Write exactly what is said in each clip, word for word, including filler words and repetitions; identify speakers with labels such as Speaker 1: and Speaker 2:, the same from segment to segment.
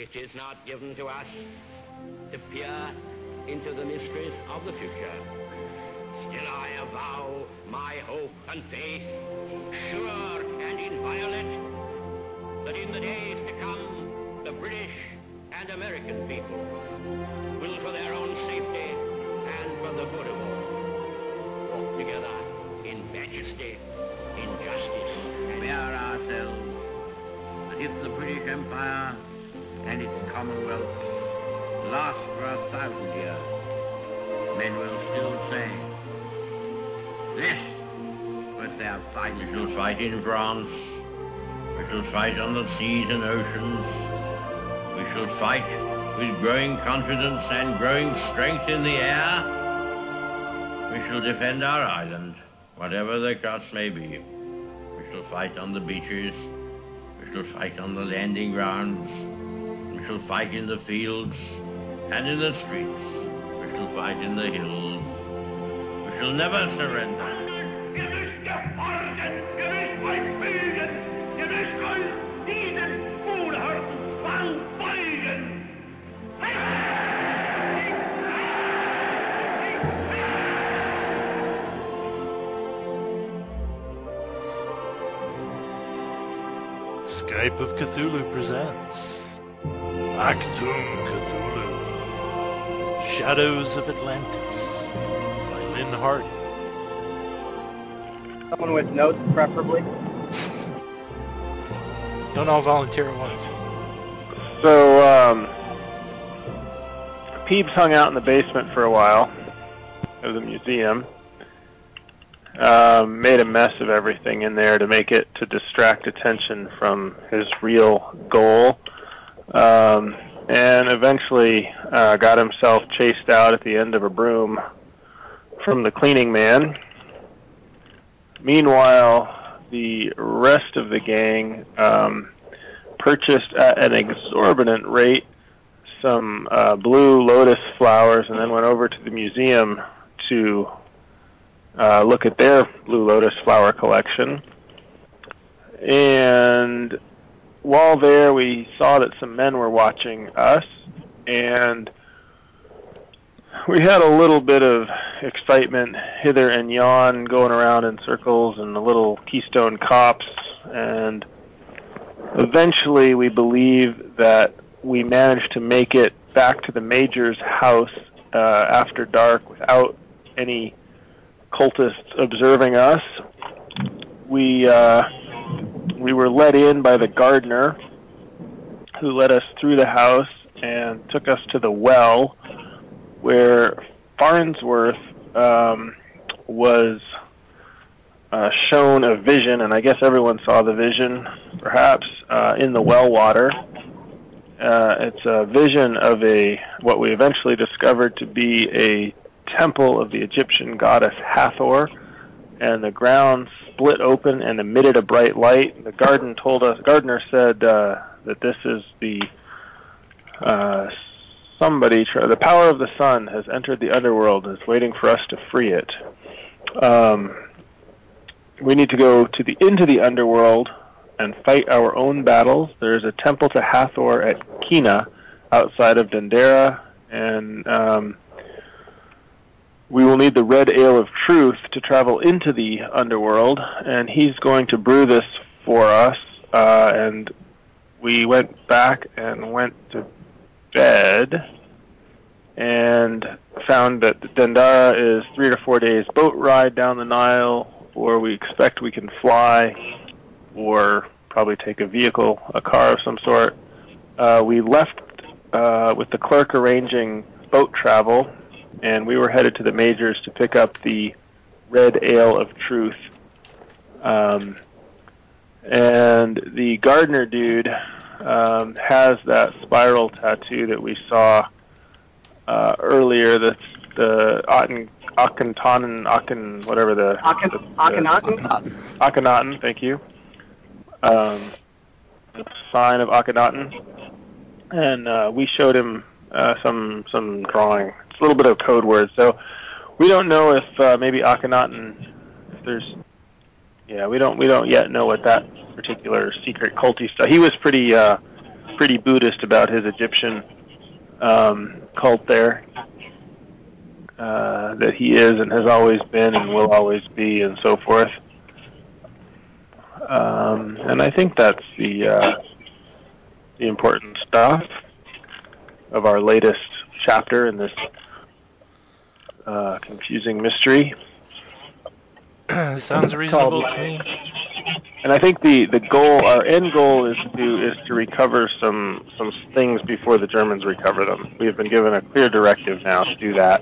Speaker 1: it is not given to us to peer into the mysteries of the future. Still I avow my hope and faith, sure and inviolate, that in the days to come, the British and American people will, for their own safety and for the good of all, walk together in majesty, in justice.
Speaker 2: We are ourselves that if the British Empire and its Commonwealth last for a thousand years, men will still say, this was their fight.
Speaker 3: We shall fight in France. We shall fight on the seas and oceans. We shall fight with growing confidence and growing strength in the air. We shall defend our island, whatever the cost may be. We shall fight on the beaches. We shall fight on the landing grounds. We shall fight in the fields and in the streets. We shall fight in the hills. We shall never surrender.
Speaker 4: Skype of Cthulhu presents Actum Cthulhu, Shadows of Atlantis by Lynn Hardy.
Speaker 5: Someone with notes, preferably.
Speaker 4: Don't all volunteer at once.
Speaker 6: So, um, Peebs hung out in the basement for a while of the museum. Um, made a mess of everything in there to make it to distract attention from his real goal, um, and eventually uh, got himself chased out at the end of a broom from the cleaning man. Meanwhile, the rest of the gang um, purchased at an exorbitant rate some uh, blue lotus flowers and then went over to the museum to Uh, look at their blue lotus flower collection. And while there, we saw that some men were watching us, and we had a little bit of excitement hither and yon, going around in circles, and the little Keystone Cops, and eventually we believe that we managed to make it back to the Major's house uh, after dark without any cultists observing us. We uh, we were let in by the gardener, who led us through the house and took us to the well, where Farnsworth um, was uh, shown a vision, and I guess everyone saw the vision, perhaps, uh, in the well water. Uh, it's a vision of a what we eventually discovered to be a temple of the Egyptian goddess Hathor, and the ground split open and emitted a bright light. The garden told us, gardener said uh, that this is the uh, somebody, the power of the sun has entered the underworld and is waiting for us to free it. Um, we need to go to the into the underworld and fight our own battles. There is a temple to Hathor at Kina, outside of Dendera, and um, we will need the red ale of truth to travel into the underworld, and he's going to brew this for us. Uh, and we went back and went to bed and found that Dendara is three to four days boat ride down the Nile, or we expect we can fly, or probably take a vehicle, a car of some sort. Uh, we left uh, with the clerk arranging boat travel, and we were headed to the Majors to pick up the red ale of truth. Um, and the gardener dude um, has that spiral tattoo that we saw uh, earlier. That's the Aten, Akhenaten, Aken, whatever the...
Speaker 5: Aken, Akhenaten?
Speaker 6: Akhenaten, thank you. Um, the sign of Akhenaten. And uh, we showed him uh, some some drawing. It's a little bit of code words. So we don't know if uh, maybe Akhenaten, if there's, yeah, we don't we don't yet know what that particular secret culty stuff. He was pretty uh, pretty Buddhist about his Egyptian um, cult there. Uh, that he is and has always been and will always be, and so forth. Um, and I think that's the uh, the important stuff of our latest chapter in this uh, confusing mystery.
Speaker 4: Sounds reasonable to me.
Speaker 6: And I think the, the goal, our end goal, is to is to recover some some things before the Germans recover them. We have been given a clear directive now to do that,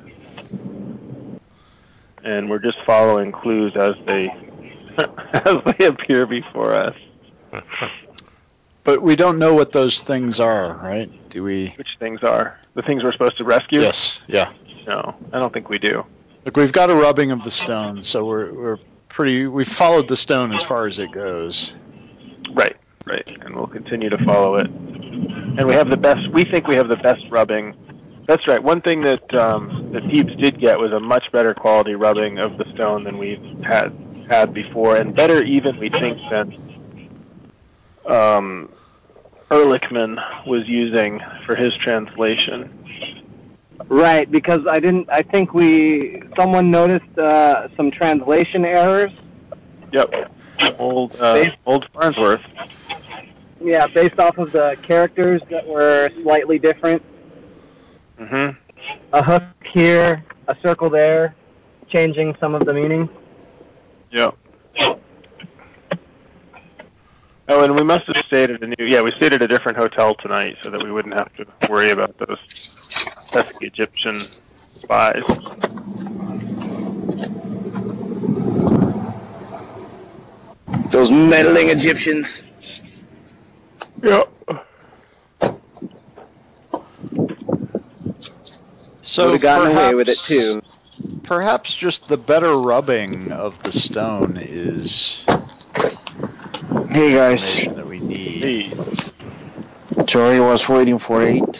Speaker 6: and we're just following clues as they as they appear before us.
Speaker 7: But we don't know what those things are, right? Do we?
Speaker 6: Which things are the things we're supposed to rescue?
Speaker 7: Yes. Yeah.
Speaker 6: No, I don't think we do.
Speaker 7: Look, we've got a rubbing of the stone, so we're we're pretty. We've followed the stone as far as it goes.
Speaker 6: Right, right, and we'll continue to follow it. And we have the best. We think we have the best rubbing. That's right. One thing that um, that Peeps did get was a much better quality rubbing of the stone than we've had had before, and better even, we think, than um, Ehrlichman was using for his translation.
Speaker 5: Right, because I didn't. I think we someone noticed uh, some translation errors.
Speaker 6: Yep, old uh, old Farnsworth.
Speaker 5: Yeah, based off of the characters that were slightly different.
Speaker 6: Mm-hmm.
Speaker 5: A hook here, a circle there, changing some of the meaning.
Speaker 6: Yep. Oh, and we must have stayed at a new. Yeah, we stayed at a different hotel tonight so that we wouldn't have to worry about those pesky Egyptian spies.
Speaker 8: Those meddling Egyptians.
Speaker 6: Yep.
Speaker 7: So
Speaker 8: would have gotten
Speaker 7: perhaps,
Speaker 8: away with it too.
Speaker 7: Perhaps just the better rubbing of the stone is
Speaker 8: Hey guys,
Speaker 7: information that we need.
Speaker 6: Hey.
Speaker 8: Charlie was waiting for eight.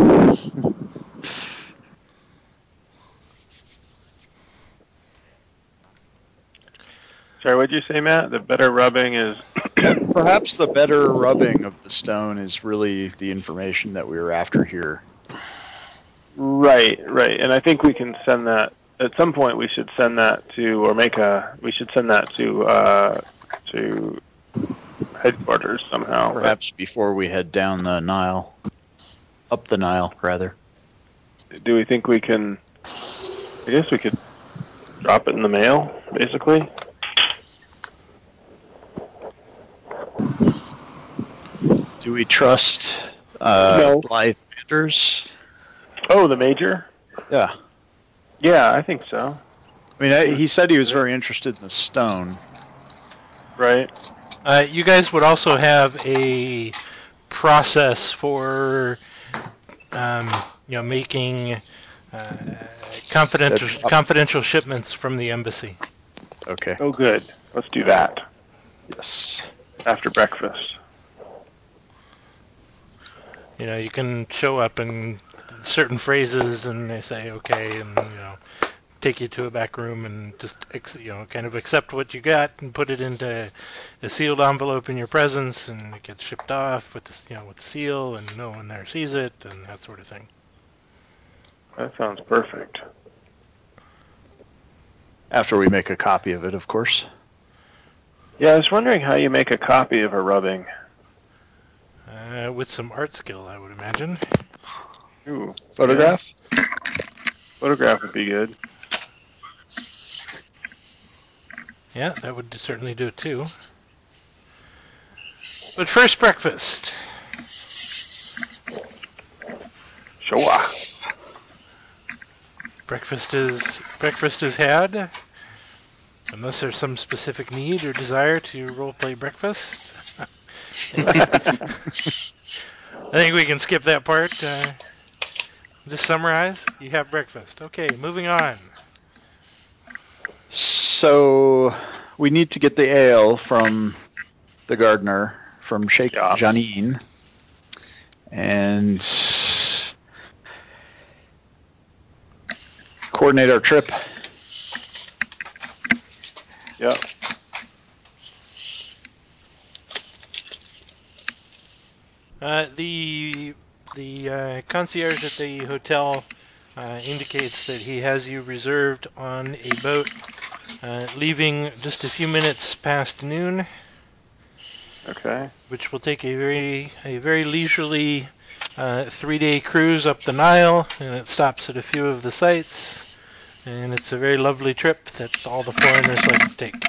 Speaker 6: Sorry, what did you say, Matt? The better rubbing is...
Speaker 7: Perhaps the better rubbing of the stone is really the information that we were after here.
Speaker 6: Right, right. And I think we can send that... At some point, we should send that to... Or make a... We should send that to... Uh, to headquarters somehow.
Speaker 7: Perhaps before we head down the Nile. Up the Nile, rather.
Speaker 6: Do we think we can... I guess we could drop it in the mail, basically.
Speaker 7: Do we trust uh,
Speaker 6: No.
Speaker 7: Blythe Manders?
Speaker 6: Oh, the major?
Speaker 7: Yeah.
Speaker 6: Yeah, I think so.
Speaker 7: I mean, I, he said he was very interested in the stone.
Speaker 6: Right.
Speaker 4: Uh, you guys would also have a process for, um, you know, making uh, confidential confidential shipments from the embassy.
Speaker 7: Okay.
Speaker 6: Oh, good. Let's do that.
Speaker 7: Yes.
Speaker 6: After breakfast.
Speaker 4: You know, you can show up in certain phrases, and they say okay, and you know, take you to a back room and just you know, kind of accept what you got and put it into a sealed envelope in your presence, and it gets shipped off with the you know with the seal, and no one there sees it, and that sort of thing.
Speaker 6: That sounds perfect.
Speaker 7: After we make a copy of it, of course.
Speaker 6: Yeah, I was wondering how you make a copy of a rubbing.
Speaker 4: Uh, with some art skill, I would imagine.
Speaker 6: Ooh,
Speaker 7: Photograph?
Speaker 6: Yeah. Photograph would be good.
Speaker 4: Yeah, that would certainly do it too. But first, breakfast.
Speaker 6: Sure.
Speaker 4: Breakfast is breakfast is had, unless there's some specific need or desire to roleplay breakfast. I think we can skip that part. Uh, just summarize. You have breakfast. Okay, moving on.
Speaker 7: So we need to get the ale from the gardener, from Sheikh
Speaker 6: Yeah.
Speaker 7: Janine, and coordinate our trip.
Speaker 6: Yep.
Speaker 4: Uh, the the uh, concierge at the hotel uh, indicates that he has you reserved on a boat, uh, leaving just a few minutes past noon,
Speaker 6: Okay.
Speaker 4: which will take a very a very leisurely uh, three-day cruise up the Nile, and it stops at a few of the sites, and it's a very lovely trip that all the foreigners like to take.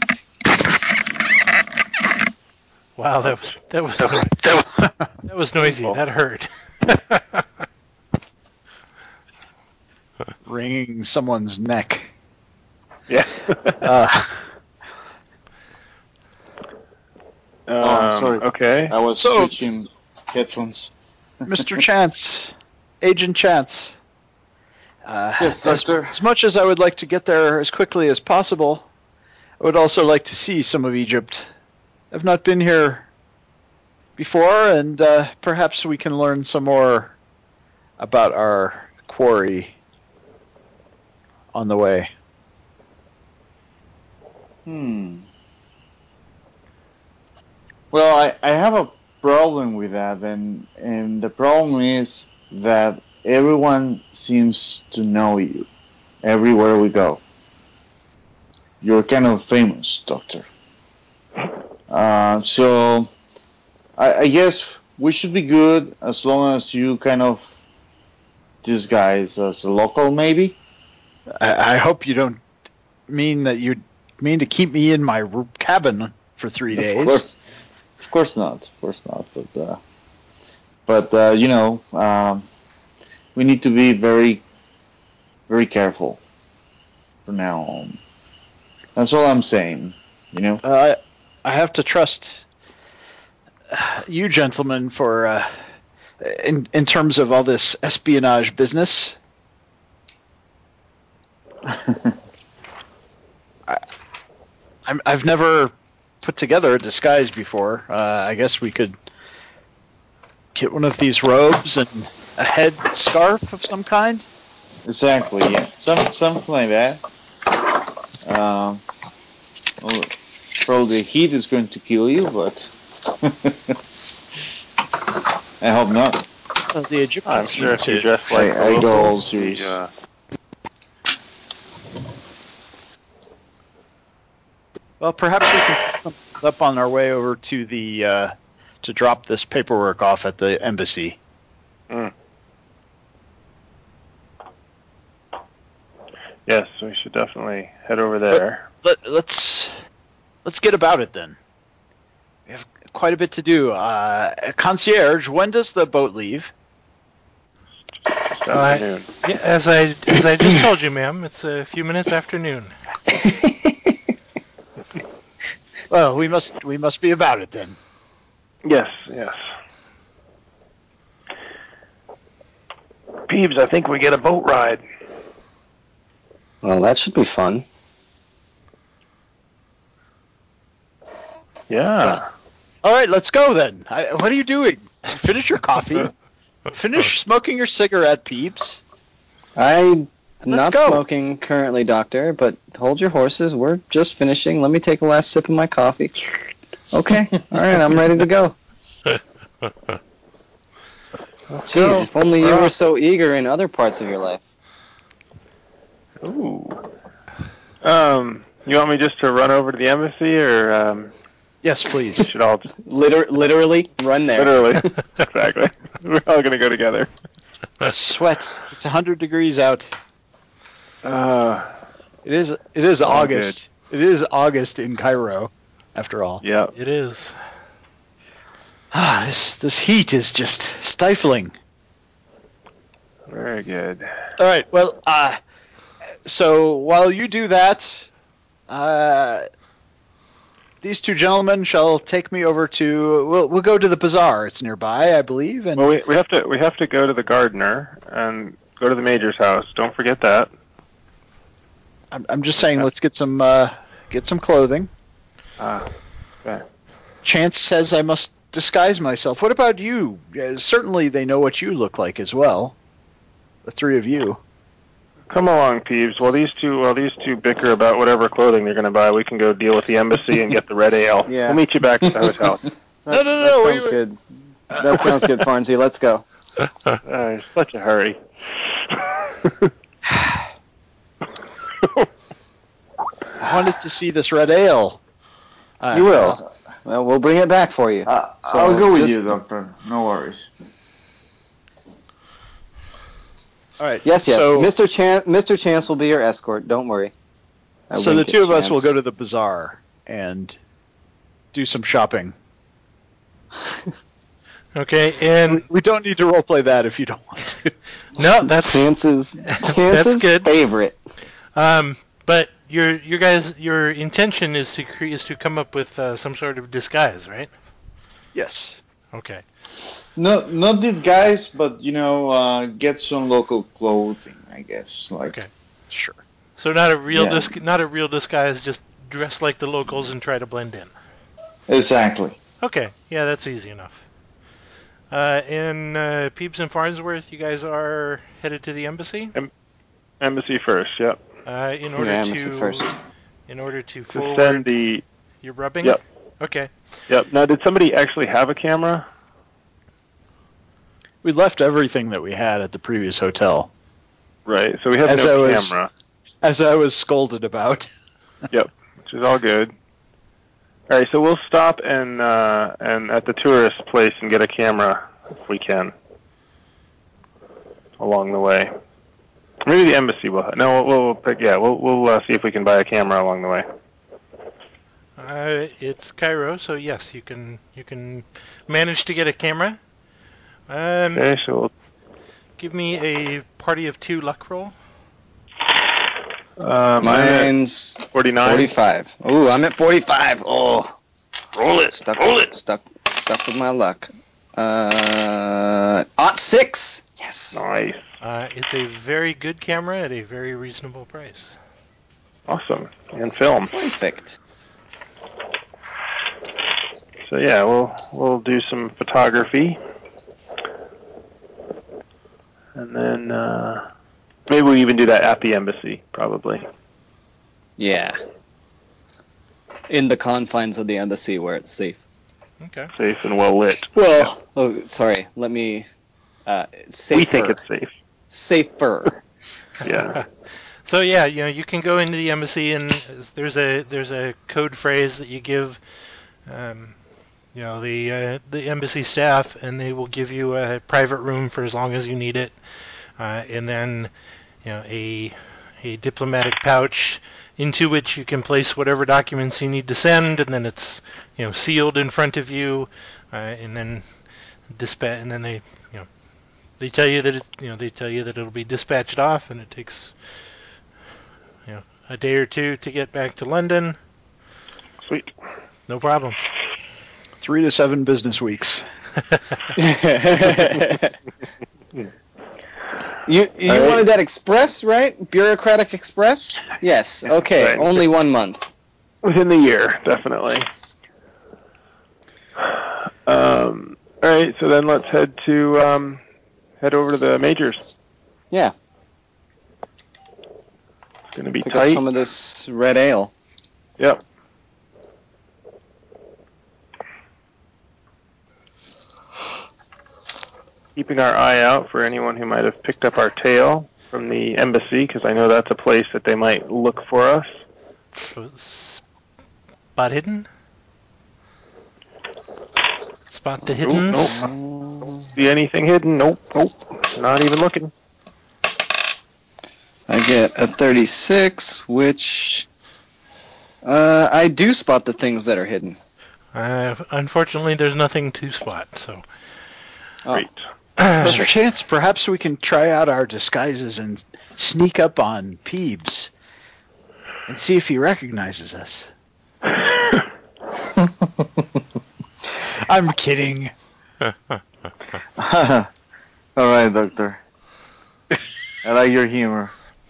Speaker 4: Wow, that was that was that was noisy. That hurt.
Speaker 7: Wringing someone's neck.
Speaker 6: Yeah.
Speaker 7: Uh,
Speaker 8: Oh, I'm
Speaker 6: Um,
Speaker 8: sorry.
Speaker 6: Okay.
Speaker 8: I was
Speaker 7: So-
Speaker 8: switching headphones.
Speaker 7: Mister Chance, Agent Chance. Uh,
Speaker 8: Yes,
Speaker 7: as,
Speaker 8: Doctor.
Speaker 7: as much as I would like to get there as quickly as possible, I would also like to see some of Egypt. I've not been here before, and uh, perhaps we can learn some more about our quarry on the way.
Speaker 8: Hmm. Well, I, I have a problem with that, and and the problem is that everyone seems to know you everywhere we go. You're kind of famous, Doctor. Uh, so I, I guess we should be good as long as you kind of disguise as a local, maybe.
Speaker 7: I, I hope you don't mean that you mean to keep me in my r- cabin for three days.
Speaker 8: Of course, of course not. Of course not. But uh, but uh, you know, um, we need to be very, very careful from now on. That's all I'm saying. You know.
Speaker 7: Uh, I have to trust uh, you gentlemen for uh, in in terms of all this espionage business. I'm, I've never put together a disguise before. Uh, I guess we could get one of these robes and a head scarf of some kind.
Speaker 8: Exactly. Yeah. Some something like that. Um. Well, probably the heat is going to kill you, but I hope not.
Speaker 7: Uh, the Egyptians
Speaker 6: I'm sure if you
Speaker 7: seem to-
Speaker 6: dress like
Speaker 8: I-
Speaker 6: the
Speaker 8: I go all
Speaker 6: locals,
Speaker 8: serious.
Speaker 6: the, uh,
Speaker 7: Well, perhaps we can put something up on our way over to the uh, to drop this paperwork off at the embassy.
Speaker 6: mm. Yes, we should definitely head over there.
Speaker 7: Let, let's let's get about it then. We have quite a bit to do. Uh, concierge, when does the boat leave?
Speaker 6: This
Speaker 4: Uh,
Speaker 6: afternoon.
Speaker 4: Yeah, as I as I just told you, ma'am, it's a few minutes after noon.
Speaker 7: Well, we must we must be about it then.
Speaker 6: Yes, yes. Peebs, I think we get a boat ride.
Speaker 5: Well, that should be fun.
Speaker 6: Yeah.
Speaker 7: All right, let's go then. I, what are you doing? Finish your coffee. Finish smoking your cigarette, Peeps.
Speaker 5: I'm not
Speaker 7: go.
Speaker 5: smoking currently, Doctor, but hold your horses. We're just finishing. Let me take a last sip of my coffee. Okay. All right, I'm ready to go. Jeez, if only you were so eager in other parts of your life.
Speaker 6: Ooh. Um, you want me just to run over to the embassy, or um,
Speaker 7: Yes,
Speaker 6: we
Speaker 7: please.
Speaker 6: should all just
Speaker 5: Liter- literally, run there.
Speaker 6: literally, exactly. We're all gonna go together.
Speaker 7: Sweat. It's one hundred degrees out.
Speaker 6: Uh,
Speaker 7: It is it is
Speaker 6: All
Speaker 7: August. It is August in Cairo, after all.
Speaker 6: yeah.
Speaker 4: It is.
Speaker 7: Ah, this this heat is just stifling.
Speaker 6: Very good.
Speaker 7: All right. Well, uh, so while you do that, uh, these two gentlemen shall take me over to. We'll we'll go to the bazaar. It's nearby, I believe. And
Speaker 6: Well, we we have to we have to go to the gardener and go to the major's house. Don't forget that.
Speaker 7: I'm I'm just saying, let's get some uh, get some clothing.
Speaker 6: Ah, okay.
Speaker 7: Chance says I must disguise myself. What about you? Uh, certainly, they know what you look like as well. The three of you.
Speaker 6: Come along, Peeves. While these two while these two bicker about whatever clothing they're gonna buy, we can go deal with the embassy and get the red ale.
Speaker 5: Yeah.
Speaker 6: We'll meet you back at the hotel.
Speaker 5: That,
Speaker 7: No, no, no,
Speaker 5: that
Speaker 7: no,
Speaker 5: sounds
Speaker 7: we-
Speaker 5: good. That sounds good, Farnsey. Let's go.
Speaker 6: Uh, such a hurry.
Speaker 7: I wanted to see this red ale. Uh,
Speaker 6: You will.
Speaker 5: Well, we'll bring it back for you.
Speaker 8: Uh,
Speaker 5: So
Speaker 8: I'll go with
Speaker 5: just-
Speaker 8: you, Doctor. No worries.
Speaker 7: All right.
Speaker 5: Yes, yes.
Speaker 7: So,
Speaker 5: Mister Chance, Mister Chance will be your escort. Don't worry. I
Speaker 7: so the
Speaker 5: wink at
Speaker 7: two of us will
Speaker 5: Chance.
Speaker 7: go to the bazaar and do some shopping.
Speaker 4: Okay, and
Speaker 7: We, we don't need to roleplay that if you don't want to.
Speaker 4: no, that's
Speaker 5: Chance's, Chance's
Speaker 4: good.
Speaker 5: favorite.
Speaker 4: um. But your your guys your intention is to cre- is to come up with uh, some sort of disguise, right?
Speaker 7: Yes.
Speaker 4: Okay.
Speaker 8: No, not these guys, but you know, uh, get some local clothing. I guess. Like,
Speaker 4: Okay.
Speaker 7: Sure.
Speaker 4: So not a real
Speaker 8: Yeah.
Speaker 4: dis- not a real disguise, just dress like the locals and try to blend in.
Speaker 8: exactly.
Speaker 4: Okay, yeah, that's easy enough. Uh, and uh, Peeps and Farnsworth, you guys are headed to the embassy.
Speaker 6: Embassy first. Yep.
Speaker 4: Uh, in order
Speaker 5: Yeah,
Speaker 4: to
Speaker 5: Embassy first.
Speaker 4: in order to
Speaker 6: To
Speaker 4: forward
Speaker 6: send the.
Speaker 4: your rubbing.
Speaker 6: Yep.
Speaker 4: Okay.
Speaker 6: Yep. Now, did somebody actually have a camera?
Speaker 7: We left everything that we had at the previous hotel,
Speaker 6: Right. So we have
Speaker 7: As I
Speaker 6: no
Speaker 7: was-
Speaker 6: camera.
Speaker 7: as I was scolded about.
Speaker 6: Yep. Which is all good. All right. So we'll stop and uh, and at the tourist place and get a camera if we can. Along the way. Maybe the embassy will. No, we'll, we'll pick. Yeah, we'll we'll uh, see if we can buy a camera along the way.
Speaker 4: Uh, it's Cairo, so yes, you can you can manage to get a camera. Um,
Speaker 6: Okay. So we'll,
Speaker 4: give me a party of two luck roll.
Speaker 6: uh,
Speaker 5: Mine's
Speaker 6: forty-nine.
Speaker 5: forty-five. Ooh, I'm at forty-five. Oh,
Speaker 1: Roll it.
Speaker 5: stuck,
Speaker 1: Roll it.
Speaker 5: stuck, stuck with my luck. Uh, ought six. Yes.
Speaker 6: Nice.
Speaker 4: Uh, it's a very good camera at a very reasonable price.
Speaker 6: Awesome. And film.
Speaker 5: Perfect.
Speaker 6: So yeah, we'll we'll do some photography, and then uh, maybe we even do that at the embassy, probably.
Speaker 5: Yeah. In the confines of the embassy where it's safe.
Speaker 4: Okay.
Speaker 6: Safe and well lit.
Speaker 5: Well, oh, sorry. Let me. Uh, safer.
Speaker 6: We think it's safe.
Speaker 5: safer.
Speaker 6: Yeah.
Speaker 4: So yeah, you know, you can go into the embassy and there's a there's a code phrase that you give, um, you know, the uh, the embassy staff, and they will give you a private room for as long as you need it, uh, and then, you know, a a diplomatic pouch into which you can place whatever documents you need to send, and then it's, you know, sealed in front of you, uh, and then dispatch, and then they, you know, they tell you that it, you know, they tell you that it'll be dispatched off, and it takes, you know, a day or two to get back to London.
Speaker 6: Sweet.
Speaker 4: No problems.
Speaker 7: Three to seven business weeks.
Speaker 5: You you
Speaker 6: All right.
Speaker 5: wanted that express, right? Bureaucratic express? Yes. Okay.
Speaker 6: Right.
Speaker 5: Only one month.
Speaker 6: Within the year, definitely. Um, all right, so then let's head to um, head over to the majors.
Speaker 5: Yeah.
Speaker 6: It's going to be
Speaker 5: Pick up
Speaker 6: tight.
Speaker 5: some of this red ale.
Speaker 6: Yep. Keeping our eye out for anyone who might have picked up our tail from the embassy, because I know that's a place that they might look for us.
Speaker 4: So, spot hidden? Spot the
Speaker 6: Nope,
Speaker 4: hiddens?
Speaker 6: nope. See anything hidden? Nope, nope. Not even looking.
Speaker 5: I get a thirty-six, which uh, I do spot the things that are hidden.
Speaker 4: Uh, unfortunately, there's nothing to spot, so.
Speaker 5: Oh.
Speaker 6: Great.
Speaker 7: Mister Chance, perhaps we can try out our disguises and sneak up on Peebs and see if he recognizes us. I'm kidding.
Speaker 8: All right, Doctor. I like your humor.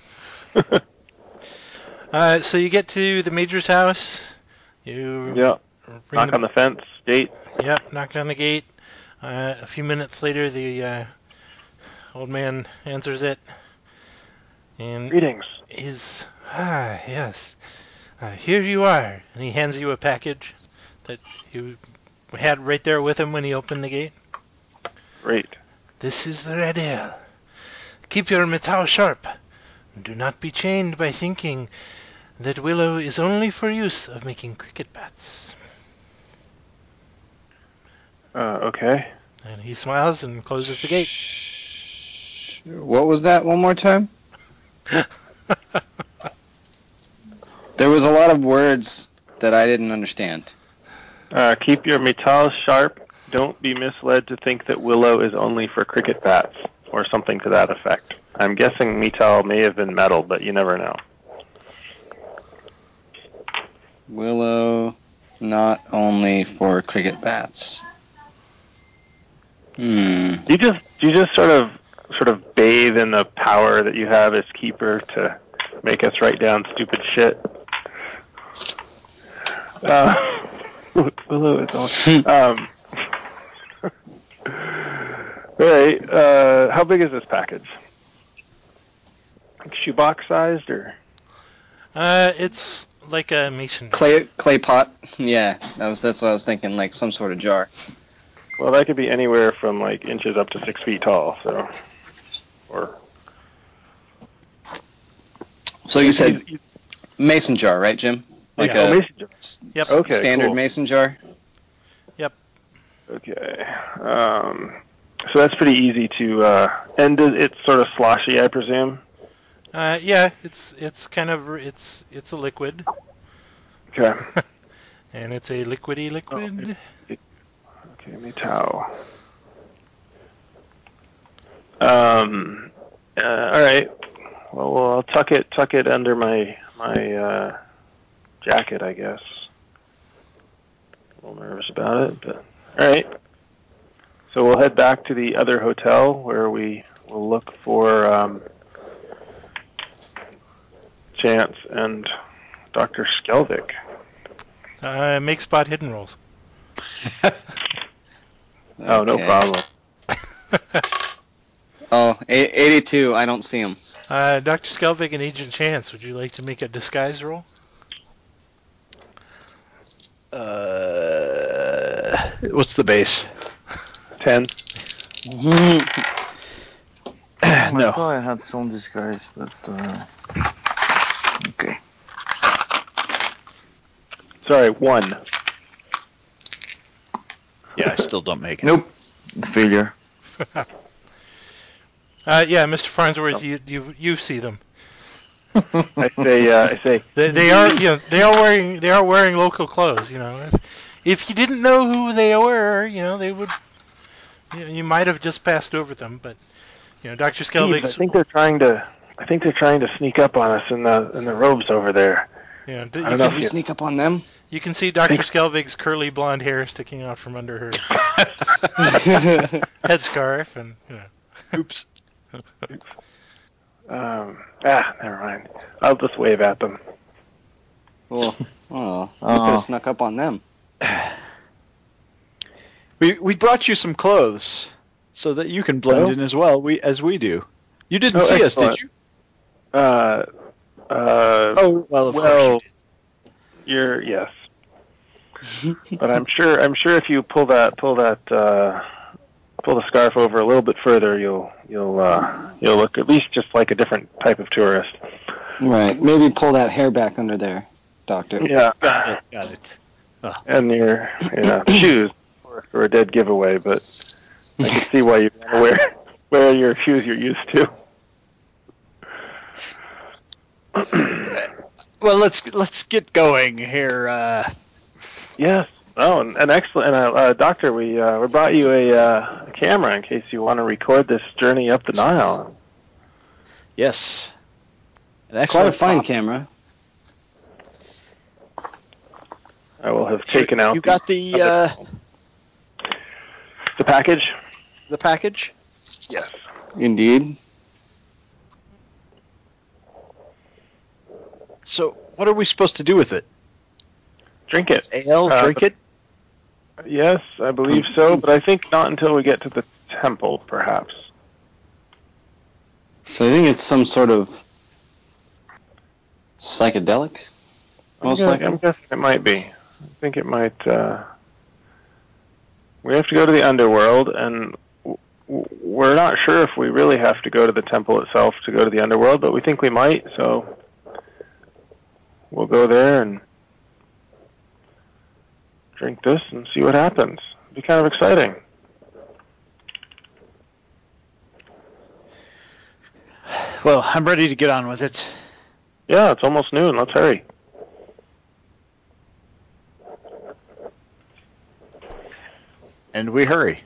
Speaker 4: Uh, so you get to the major's house. You
Speaker 6: Yeah.
Speaker 4: ring
Speaker 6: Knock
Speaker 4: the,
Speaker 6: on the fence, gate.
Speaker 4: Yep, knock on the gate. Uh, a few minutes later, the uh, old man answers it, and
Speaker 6: Greetings.
Speaker 4: he's ah yes, uh, here you are, and he hands you a package that he had right there with him when he opened the gate.
Speaker 6: Great.
Speaker 4: This is the red ale. Keep your mettle sharp. Do not be chained by thinking that willow is only for use of making cricket bats.
Speaker 6: Uh, okay.
Speaker 4: And he smiles and closes the gate.
Speaker 5: What was that one more time? There was a lot of words that I didn't understand.
Speaker 6: Uh, keep your metall sharp. Don't be misled to think that willow is only for cricket bats, or something to that effect. I'm guessing metall may have been metal, but you never know.
Speaker 5: Willow, not only for cricket bats. Hmm.
Speaker 6: Do you just do you just sort of sort of bathe in the power that you have as keeper to make us write down stupid shit? Uh, willow is all. Um, all right. Uh, how big is this package? Like shoebox sized, or?
Speaker 4: Uh, it's like a mason jar.
Speaker 5: Clay clay pot. Yeah, that was that's what I was thinking. Like some sort of jar.
Speaker 6: Well, that could be anywhere from like inches up to six feet tall. So, or.
Speaker 5: So you said mason jar, right, Jim? Like
Speaker 4: Yeah.
Speaker 5: a
Speaker 6: Oh, mason jar.
Speaker 4: Yep.
Speaker 6: Okay,
Speaker 5: standard
Speaker 6: cool.
Speaker 5: mason jar.
Speaker 4: Yep.
Speaker 6: Okay. Um, so that's pretty easy to, uh, and it's sort of sloshy, I presume.
Speaker 4: Uh, yeah, it's it's kind of it's it's a liquid,
Speaker 6: Okay.
Speaker 4: and it's a liquidy liquid.
Speaker 6: Oh, it, okay, metal. Um. Uh, all right. Well, well, I'll tuck it tuck it under my my uh, jacket, I guess. A little nervous about it, but all right. So we'll head back to the other hotel where we will look for um, Chance and Doctor Skelvik.
Speaker 4: Uh, make spot hidden rolls.
Speaker 6: Oh, no
Speaker 5: Okay.
Speaker 6: problem.
Speaker 5: Oh, a- eighty-two. I don't see him.
Speaker 4: uh, Doctor Skelvik and Agent Chance, would you like to make a disguise roll?
Speaker 7: Uh, what's the base?
Speaker 6: Ten.
Speaker 8: I
Speaker 7: No.
Speaker 8: thought I had some disguise, but uh, okay.
Speaker 6: Sorry, one.
Speaker 7: Yeah, I still don't make it.
Speaker 8: Nope. Failure.
Speaker 4: Uh, yeah, Mister Farnsworth, you you you see them.
Speaker 6: I say, uh, I say,
Speaker 4: They, they are you know they are wearing they are wearing local clothes. You know, if if you didn't know who they were, you know they would. You, know, you might have just passed over them, but you know, Doctor
Speaker 6: Steve, I
Speaker 4: Skelvik's.
Speaker 6: think they're trying to, I think they're trying to sneak up on us in the in the robes over there.
Speaker 4: You know, d-
Speaker 6: I
Speaker 4: you
Speaker 6: don't know
Speaker 4: can
Speaker 5: Did we
Speaker 6: you-
Speaker 5: sneak up on them?
Speaker 4: you can see Doctor Skelvig's curly blonde hair sticking out from under her headscarf, and you know.
Speaker 7: Oops.
Speaker 6: Um, ah, never mind. I'll just wave at them.
Speaker 5: Well, oh, we
Speaker 8: Oh.
Speaker 5: could have snuck up on them.
Speaker 7: We we brought you some clothes so that you can blend
Speaker 6: Oh.
Speaker 7: in as well. We as we do. You didn't
Speaker 6: Oh,
Speaker 7: see
Speaker 6: excellent.
Speaker 7: us, did you?
Speaker 6: Uh, uh,
Speaker 7: Oh well, of
Speaker 6: well,
Speaker 7: course
Speaker 6: you're yes, but I'm sure I'm sure if you pull that pull that uh, pull the scarf over a little bit further, you'll you'll uh, you'll look at least just like a different type of tourist.
Speaker 5: Right. Maybe pull that hair back under there, Doctor.
Speaker 6: Yeah,
Speaker 7: you did. Got it. Got it.
Speaker 6: and your yeah, shoes are a dead giveaway, but I can see why you want to wear wear your shoes you're used to.
Speaker 7: Well, let's let's get going here. Uh,
Speaker 6: Yes. Oh, and, and excellent. And uh, uh, doctor, we uh, we brought you a, uh, a camera in case you want to record this journey up the Nile.
Speaker 7: yes. An
Speaker 5: Quite a
Speaker 7: excellent
Speaker 5: fine
Speaker 7: pop.
Speaker 5: camera.
Speaker 6: I will have taken out.
Speaker 7: You got the
Speaker 6: other-
Speaker 7: uh,
Speaker 6: the package.
Speaker 7: the package.
Speaker 6: Yes.
Speaker 5: Indeed.
Speaker 7: So, what are we supposed to do with it?
Speaker 6: Drink it.
Speaker 7: Ale,
Speaker 6: Uh,
Speaker 7: drink it.
Speaker 6: Yes, I believe so, but I think not until we get to the temple, perhaps.
Speaker 5: So I think it's some sort of psychedelic.
Speaker 6: I'm,
Speaker 5: Most
Speaker 6: guessing,
Speaker 5: likely.
Speaker 6: I'm guessing it might be. I think it might. Uh, we have to go to the underworld, and w- we're not sure if we really have to go to the temple itself to go to the underworld, but we think we might, so we'll go there and drink this and see what happens. It'll be kind of exciting.
Speaker 7: Well, I'm ready to get on with it.
Speaker 6: Yeah, it's almost noon. Let's hurry.
Speaker 7: And we hurry.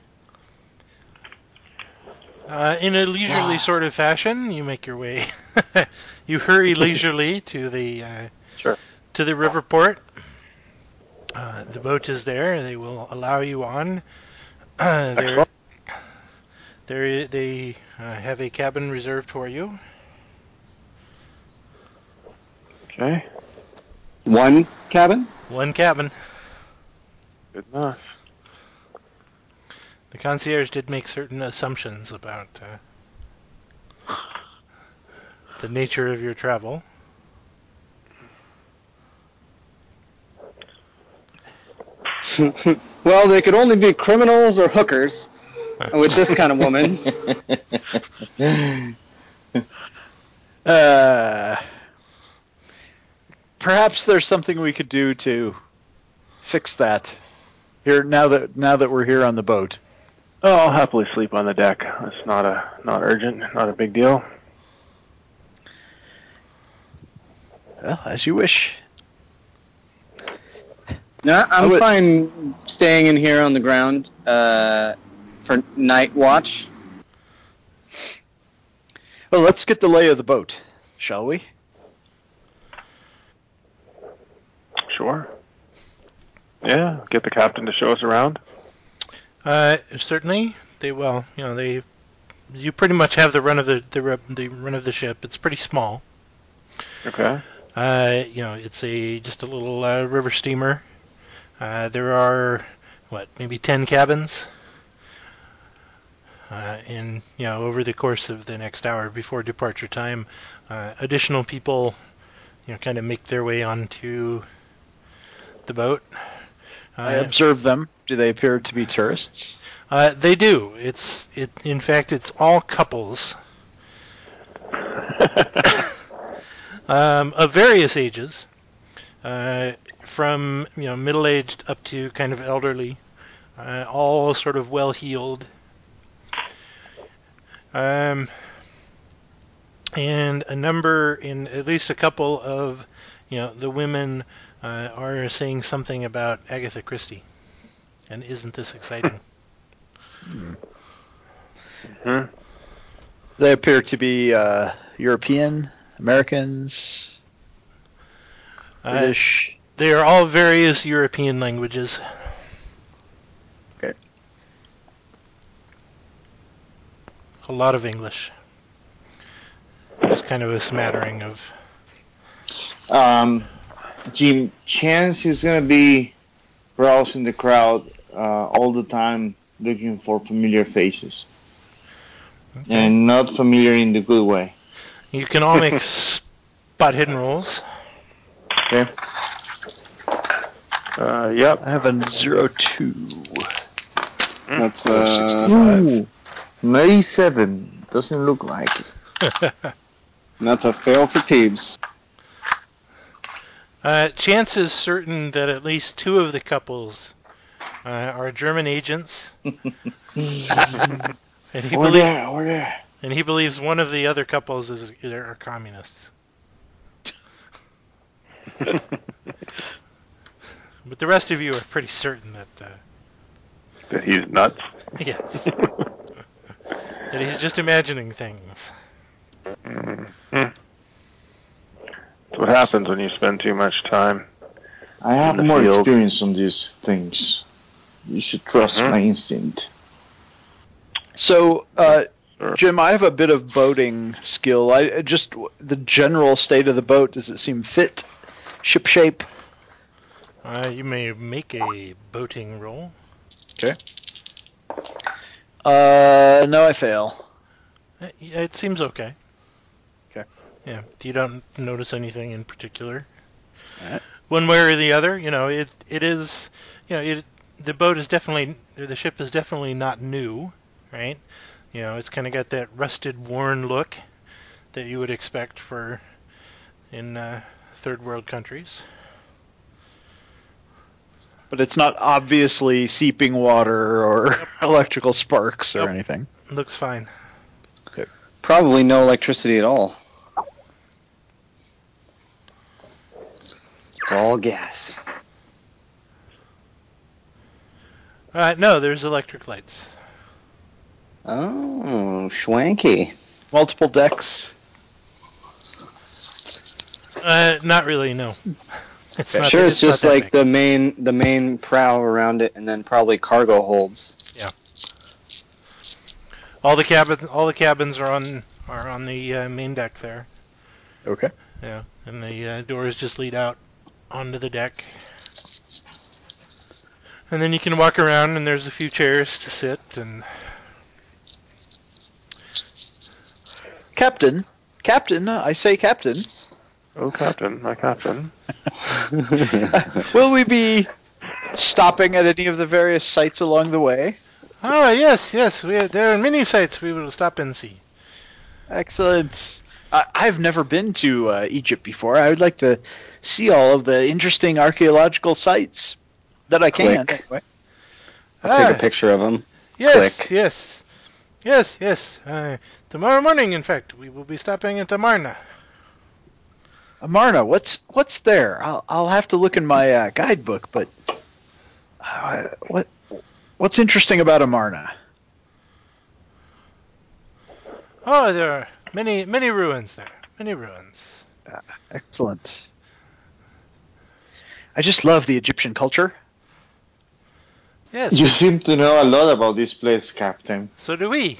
Speaker 4: Uh, in a leisurely sort of fashion, you make your way. You hurry leisurely to the uh,
Speaker 6: Sure.
Speaker 4: to the river port. Uh, the boat is there. They will allow you on. Uh, they're,
Speaker 6: Excellent.
Speaker 4: they're, they uh, have a cabin reserved for you.
Speaker 6: Okay.
Speaker 5: One cabin?
Speaker 4: One cabin.
Speaker 6: Good enough.
Speaker 4: The concierge did make certain assumptions about uh, the nature of your travel.
Speaker 5: Well, they could only be criminals or hookers with this kind of woman.
Speaker 7: Uh, perhaps there's something we could do to fix that. Here now that now that we're here on the boat.
Speaker 6: Oh, I'll happily sleep on the deck. It's not a not urgent, not a big deal.
Speaker 7: Well, as you wish.
Speaker 5: No, I'm
Speaker 7: would-
Speaker 5: fine staying in here on the ground uh, for night watch.
Speaker 7: Well, let's get the lay of the boat, shall we?
Speaker 6: Sure. Yeah, get the captain to show us around.
Speaker 4: Uh, certainly, they will. You know, they. You pretty much have the run of the the, ru- the run of the ship. It's pretty small.
Speaker 6: Okay.
Speaker 4: Uh, you know, it's a just a little uh, river steamer. Uh, there are what, maybe ten cabins. Uh, and you know, over the course of the next hour before departure time, uh, additional people, you know, kind of make their way onto the boat. Uh,
Speaker 7: I observe them. Do they appear to be tourists?
Speaker 4: Uh, they do. It's it. In fact, it's all couples um, of various ages, uh, from you know middle-aged up to kind of elderly, uh, all sort of well-heeled. Um, and a number, in at least a couple of, you know, the women uh, are saying something about Agatha Christie. And isn't this exciting?
Speaker 6: Hmm.
Speaker 7: They appear to be uh, European, Americans,
Speaker 4: Uh,
Speaker 7: British.
Speaker 4: they are all various European languages.
Speaker 7: Okay.
Speaker 4: A lot of English. There's kind of a smattering of...
Speaker 8: Um, Jim, Chance is gonna be browsing the crowd uh, all the time, looking for familiar faces,
Speaker 4: Okay.
Speaker 8: and not familiar in the good way.
Speaker 4: You can all make spot hidden rolls.
Speaker 8: Okay.
Speaker 6: Uh, yep.
Speaker 7: I have a zero two.
Speaker 5: That's
Speaker 7: Or
Speaker 5: uh,
Speaker 7: sixty-five.
Speaker 8: Ooh, ninety-seven. Doesn't look like it.
Speaker 5: that's a fail for Peebs.
Speaker 4: uh, Chance is certain that at least two of the couples uh, are German agents, and he
Speaker 8: Over
Speaker 4: believes
Speaker 8: there, over there.
Speaker 4: and he believes one of the other couples is are communists. But the rest of you are pretty certain that uh,
Speaker 6: That he's nuts.
Speaker 4: yes, that he's just imagining things.
Speaker 6: Mhm. That's what happens when you spend too much time.
Speaker 8: I have
Speaker 6: In the
Speaker 8: more
Speaker 6: field.
Speaker 8: experience on these things. You should trust
Speaker 6: Mhm.
Speaker 8: my instinct.
Speaker 7: So, uh,
Speaker 6: Sure.
Speaker 7: Jim, I have a bit of boating skill. I just the general state of the boat. Does it seem fit, ship shape?
Speaker 4: Uh, you may make a boating roll.
Speaker 7: Uh, no, I fail.
Speaker 4: Uh, yeah, it seems okay.
Speaker 7: Okay.
Speaker 4: Yeah, you don't notice anything in particular.
Speaker 7: Alright.
Speaker 4: One way or the other, you know, it it is, you know, it the boat is definitely, or the ship is definitely not new, right? You know, it's kind of got that rusted, worn look that you would expect for in uh, third world countries.
Speaker 7: But it's not obviously seeping water or
Speaker 4: Yep.
Speaker 7: electrical sparks or
Speaker 4: Nope.
Speaker 7: anything.
Speaker 4: Looks fine.
Speaker 5: Probably no electricity at all. It's all gas.
Speaker 4: Uh, no, there's electric lights.
Speaker 5: Oh, schwanky.
Speaker 7: Multiple decks.
Speaker 4: Uh, not really, no. It's not
Speaker 5: Sure,
Speaker 4: that-
Speaker 5: it's just
Speaker 4: not that
Speaker 5: like
Speaker 4: big.
Speaker 5: the main the main prow around it, and then probably cargo holds.
Speaker 4: All the cabin, all the cabins are on are on the uh, main deck there.
Speaker 7: Okay.
Speaker 4: Yeah, and the uh, doors just lead out onto the deck. And then you can walk around, and there's a few chairs to sit, and
Speaker 7: Captain, Captain, I say Captain.
Speaker 6: Oh, Captain, my Captain.
Speaker 7: Will we be stopping at any of the various sites along the way?
Speaker 4: oh yes, yes, we there are many sites we will stop and see.
Speaker 7: Excellent. I, I've never been to uh, Egypt before. I would like to see all of the interesting archaeological sites that I can.
Speaker 5: Click.
Speaker 7: Anyway.
Speaker 5: I'll take
Speaker 4: Ah,
Speaker 5: a picture of them.
Speaker 4: Yes,
Speaker 5: Click.
Speaker 4: yes, yes, yes. Uh, tomorrow morning, in fact, we will be stopping at Amarna.
Speaker 7: Amarna, what's what's there? I'll I'll have to look in my uh, guidebook. But uh, what what's interesting about Amarna?
Speaker 4: Oh, there are many, many ruins there. Many ruins.
Speaker 7: Excellent. I just love the Egyptian culture.
Speaker 4: Yes.
Speaker 8: You seem to know a lot about this place, Captain.
Speaker 4: So do we.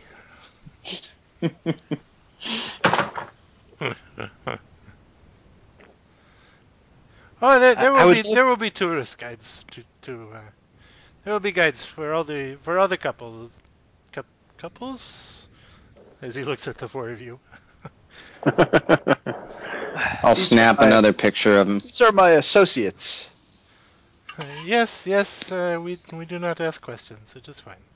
Speaker 4: Oh, there, there
Speaker 7: I-
Speaker 4: will
Speaker 7: I would
Speaker 4: be
Speaker 7: love-
Speaker 4: there will be tourist guides to to. Uh, there will be guides for all the for all the couples, cou- couples. As he looks at the four of you.
Speaker 5: I'll
Speaker 7: These
Speaker 5: snap
Speaker 7: are my-
Speaker 5: another picture of them.
Speaker 7: These are my associates.
Speaker 4: Uh, yes, yes. Uh, we we do not ask questions, which is fine.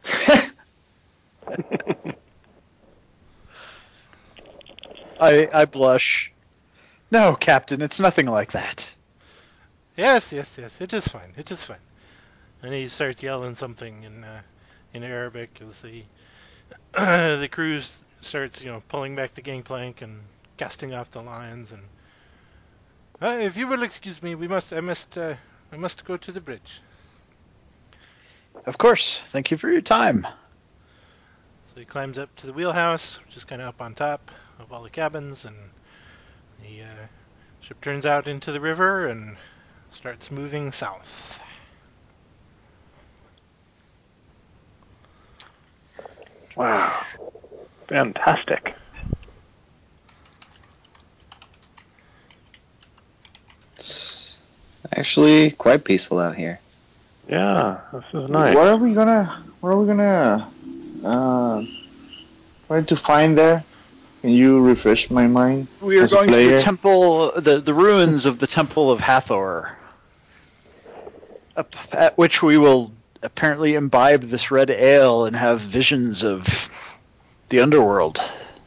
Speaker 7: I I blush. No, Captain, it's nothing like that.
Speaker 4: Yes, yes, yes. It is fine. It is fine. And he starts yelling something in uh, in Arabic as the the crew starts, you know, pulling back the gangplank and casting off the lines. And uh, if you will excuse me, we must. I must. Uh, I must go to the bridge.
Speaker 7: Of course. Thank you for your time.
Speaker 4: So he climbs up to the wheelhouse, which is kind of up on top of all the cabins, and the uh, ship turns out into the river and starts moving south.
Speaker 6: Wow. Fantastic.
Speaker 5: It's actually quite peaceful out here.
Speaker 6: Yeah, this is nice.
Speaker 8: What are we gonna? What are we gonna uh, try to find there? Can you refresh my mind?
Speaker 7: We are
Speaker 8: as a
Speaker 7: going to
Speaker 8: player?
Speaker 7: the temple, the, the ruins of the Temple of Hathor, up at which we will apparently imbibe this red ale and have visions of the underworld.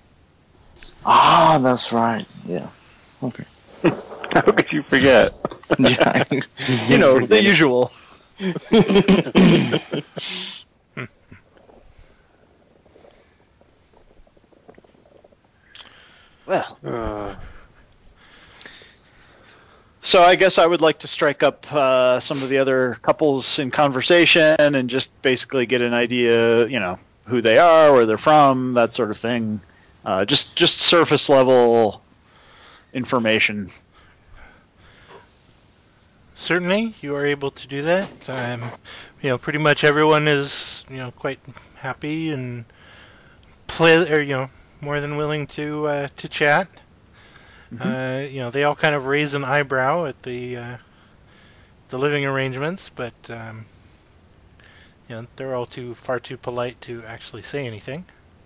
Speaker 8: Ah, that's right. Yeah. Okay.
Speaker 6: How could you forget?
Speaker 5: Yeah.
Speaker 7: You know, the usual. Well,
Speaker 6: Uh,
Speaker 7: so I guess I would like to strike up uh, some of the other couples in conversation and just basically get an idea, you know, who they are, where they're from, that sort of thing. Uh, just just surface level information.
Speaker 4: Certainly, you are able to do that. Um, you know, pretty much everyone is, you know, quite happy and play, or you know, more than willing to uh, to chat. Uh, you know, they all kind of raise an eyebrow at the uh, the living arrangements, but um, you know, they're all too far too polite to actually say anything.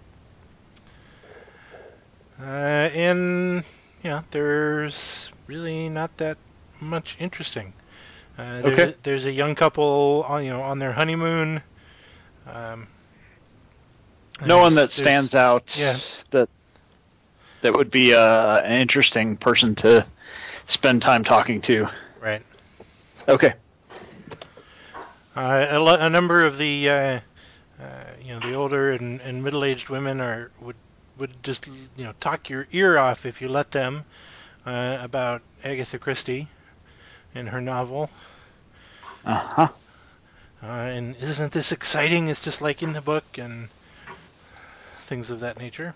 Speaker 4: Uh, and you know, there's really not that much interesting. Uh, there's,
Speaker 7: Okay.
Speaker 4: a, there's a young couple on, you know, on their honeymoon. Um,
Speaker 7: No one that
Speaker 4: There's-
Speaker 7: stands out
Speaker 4: yeah.
Speaker 7: that that would be uh, an interesting person to spend time talking to.
Speaker 4: Right.
Speaker 7: Okay.
Speaker 4: Uh, a, lo- a number of the, uh, uh, you know, the older and, and middle-aged women are would would just, you know, talk your ear off if you let them uh, about Agatha Christie and her novel.
Speaker 7: Uh-huh.
Speaker 4: Uh, and isn't this exciting? It's just like in the book and things of that nature.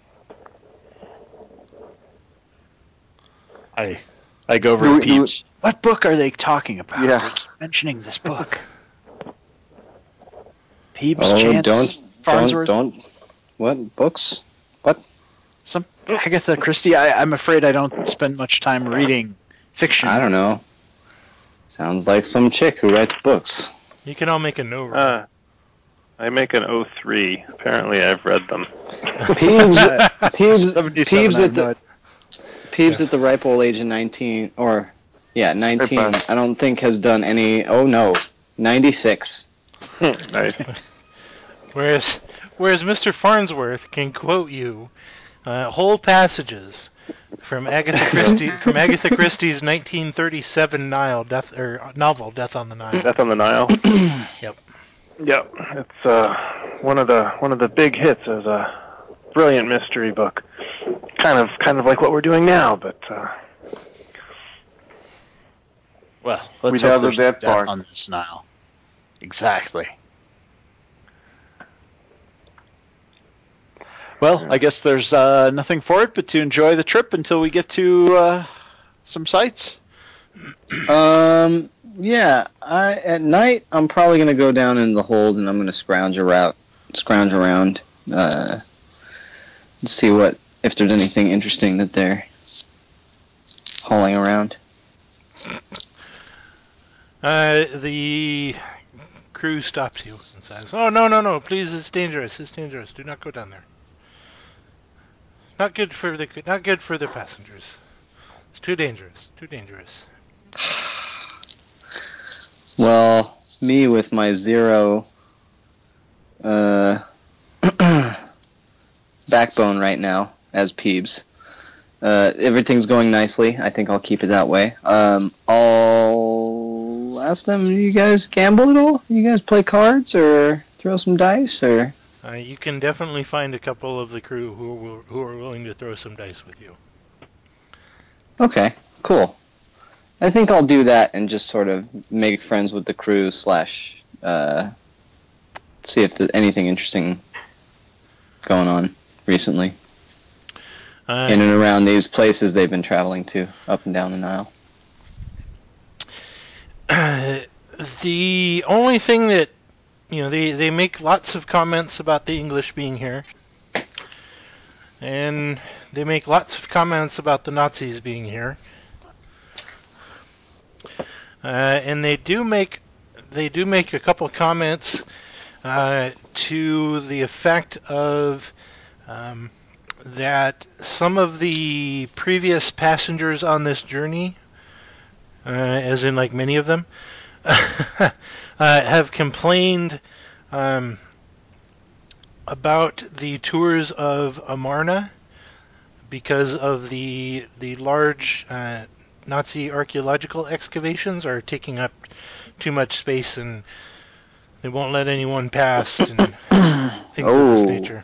Speaker 7: I I go over
Speaker 5: Do
Speaker 7: to
Speaker 5: we- do we-
Speaker 7: Peeps. What book are they talking about?
Speaker 5: Yeah.
Speaker 7: They keep mentioning this book. Peeps,
Speaker 5: Oh,
Speaker 7: Chance,
Speaker 5: don't,
Speaker 7: Farnsworth,
Speaker 5: don't, don't. What books? What?
Speaker 7: some Agatha Christie. I, I'm afraid I don't spend much time reading fiction.
Speaker 5: I don't know. Sounds like some chick who writes books.
Speaker 4: You can all make a no roll.
Speaker 6: Uh, I make an oh three. Apparently, I've read them.
Speaker 5: Peebs, Peebs,
Speaker 7: seventy-seven,
Speaker 5: Peebs
Speaker 7: I
Speaker 5: at
Speaker 7: have no
Speaker 5: the
Speaker 7: idea.
Speaker 5: Peebs
Speaker 4: Yeah.
Speaker 5: at the ripe old age of nineteen, or yeah, nineteen.
Speaker 6: bud.
Speaker 5: I don't think has done any. Oh no, ninety-six.
Speaker 6: Nice.
Speaker 4: Whereas, whereas Mister Farnsworth can quote you uh, whole passages from Agatha Christie from Agatha Christie's nineteen thirty-seven Nile Death or novel Death on the Nile.
Speaker 6: Death on the Nile.
Speaker 4: Yep.
Speaker 6: Yep, it's uh, one of the one of the big hits as a brilliant mystery book. Kind of kind of like what we're doing now, but uh,
Speaker 7: Well, let's
Speaker 8: Without
Speaker 7: hope
Speaker 8: the
Speaker 7: there's
Speaker 8: death
Speaker 7: death
Speaker 8: part.
Speaker 7: on this Nile. Exactly. Well, I guess there's uh, nothing for it but to enjoy the trip until we get to uh, some sights.
Speaker 5: Um, yeah. I at night I'm probably gonna go down in the hold and I'm gonna scrounge around, scrounge around, uh, see what if there's anything interesting that they're hauling around.
Speaker 4: Uh, the crew stops you and says, "Oh no, no, no! Please, it's dangerous. It's dangerous. Do not go down there. Not good for the not good for the passengers. It's too dangerous. Too dangerous."
Speaker 5: Well, me with my zero uh, backbone right now as Peebs. Uh, everything's going nicely. I think I'll keep it that way. Um, I'll ask them, you guys gamble at all? You guys play cards or throw some dice? Or
Speaker 4: Uh, you can definitely find a couple of the crew who will, who are willing to throw some dice with you.
Speaker 5: Okay, cool. I think I'll do that and just sort of make friends with the crew slash uh, see if there's anything interesting going on recently
Speaker 4: Uh,
Speaker 5: in and around these places they've been traveling to up and down the Nile.
Speaker 4: the only thing that you know, they they make lots of comments about the English being here, and they make lots of comments about the Nazis being here, uh, and they do make they do make a couple comments uh, to the effect of um, that some of the previous passengers on this journey, uh, as in like many of them, uh, have complained um, about the tours of Amarna because of the the large uh, Nazi archaeological excavations are taking up too much space and they won't let anyone past and things of this
Speaker 5: Oh.
Speaker 4: nature.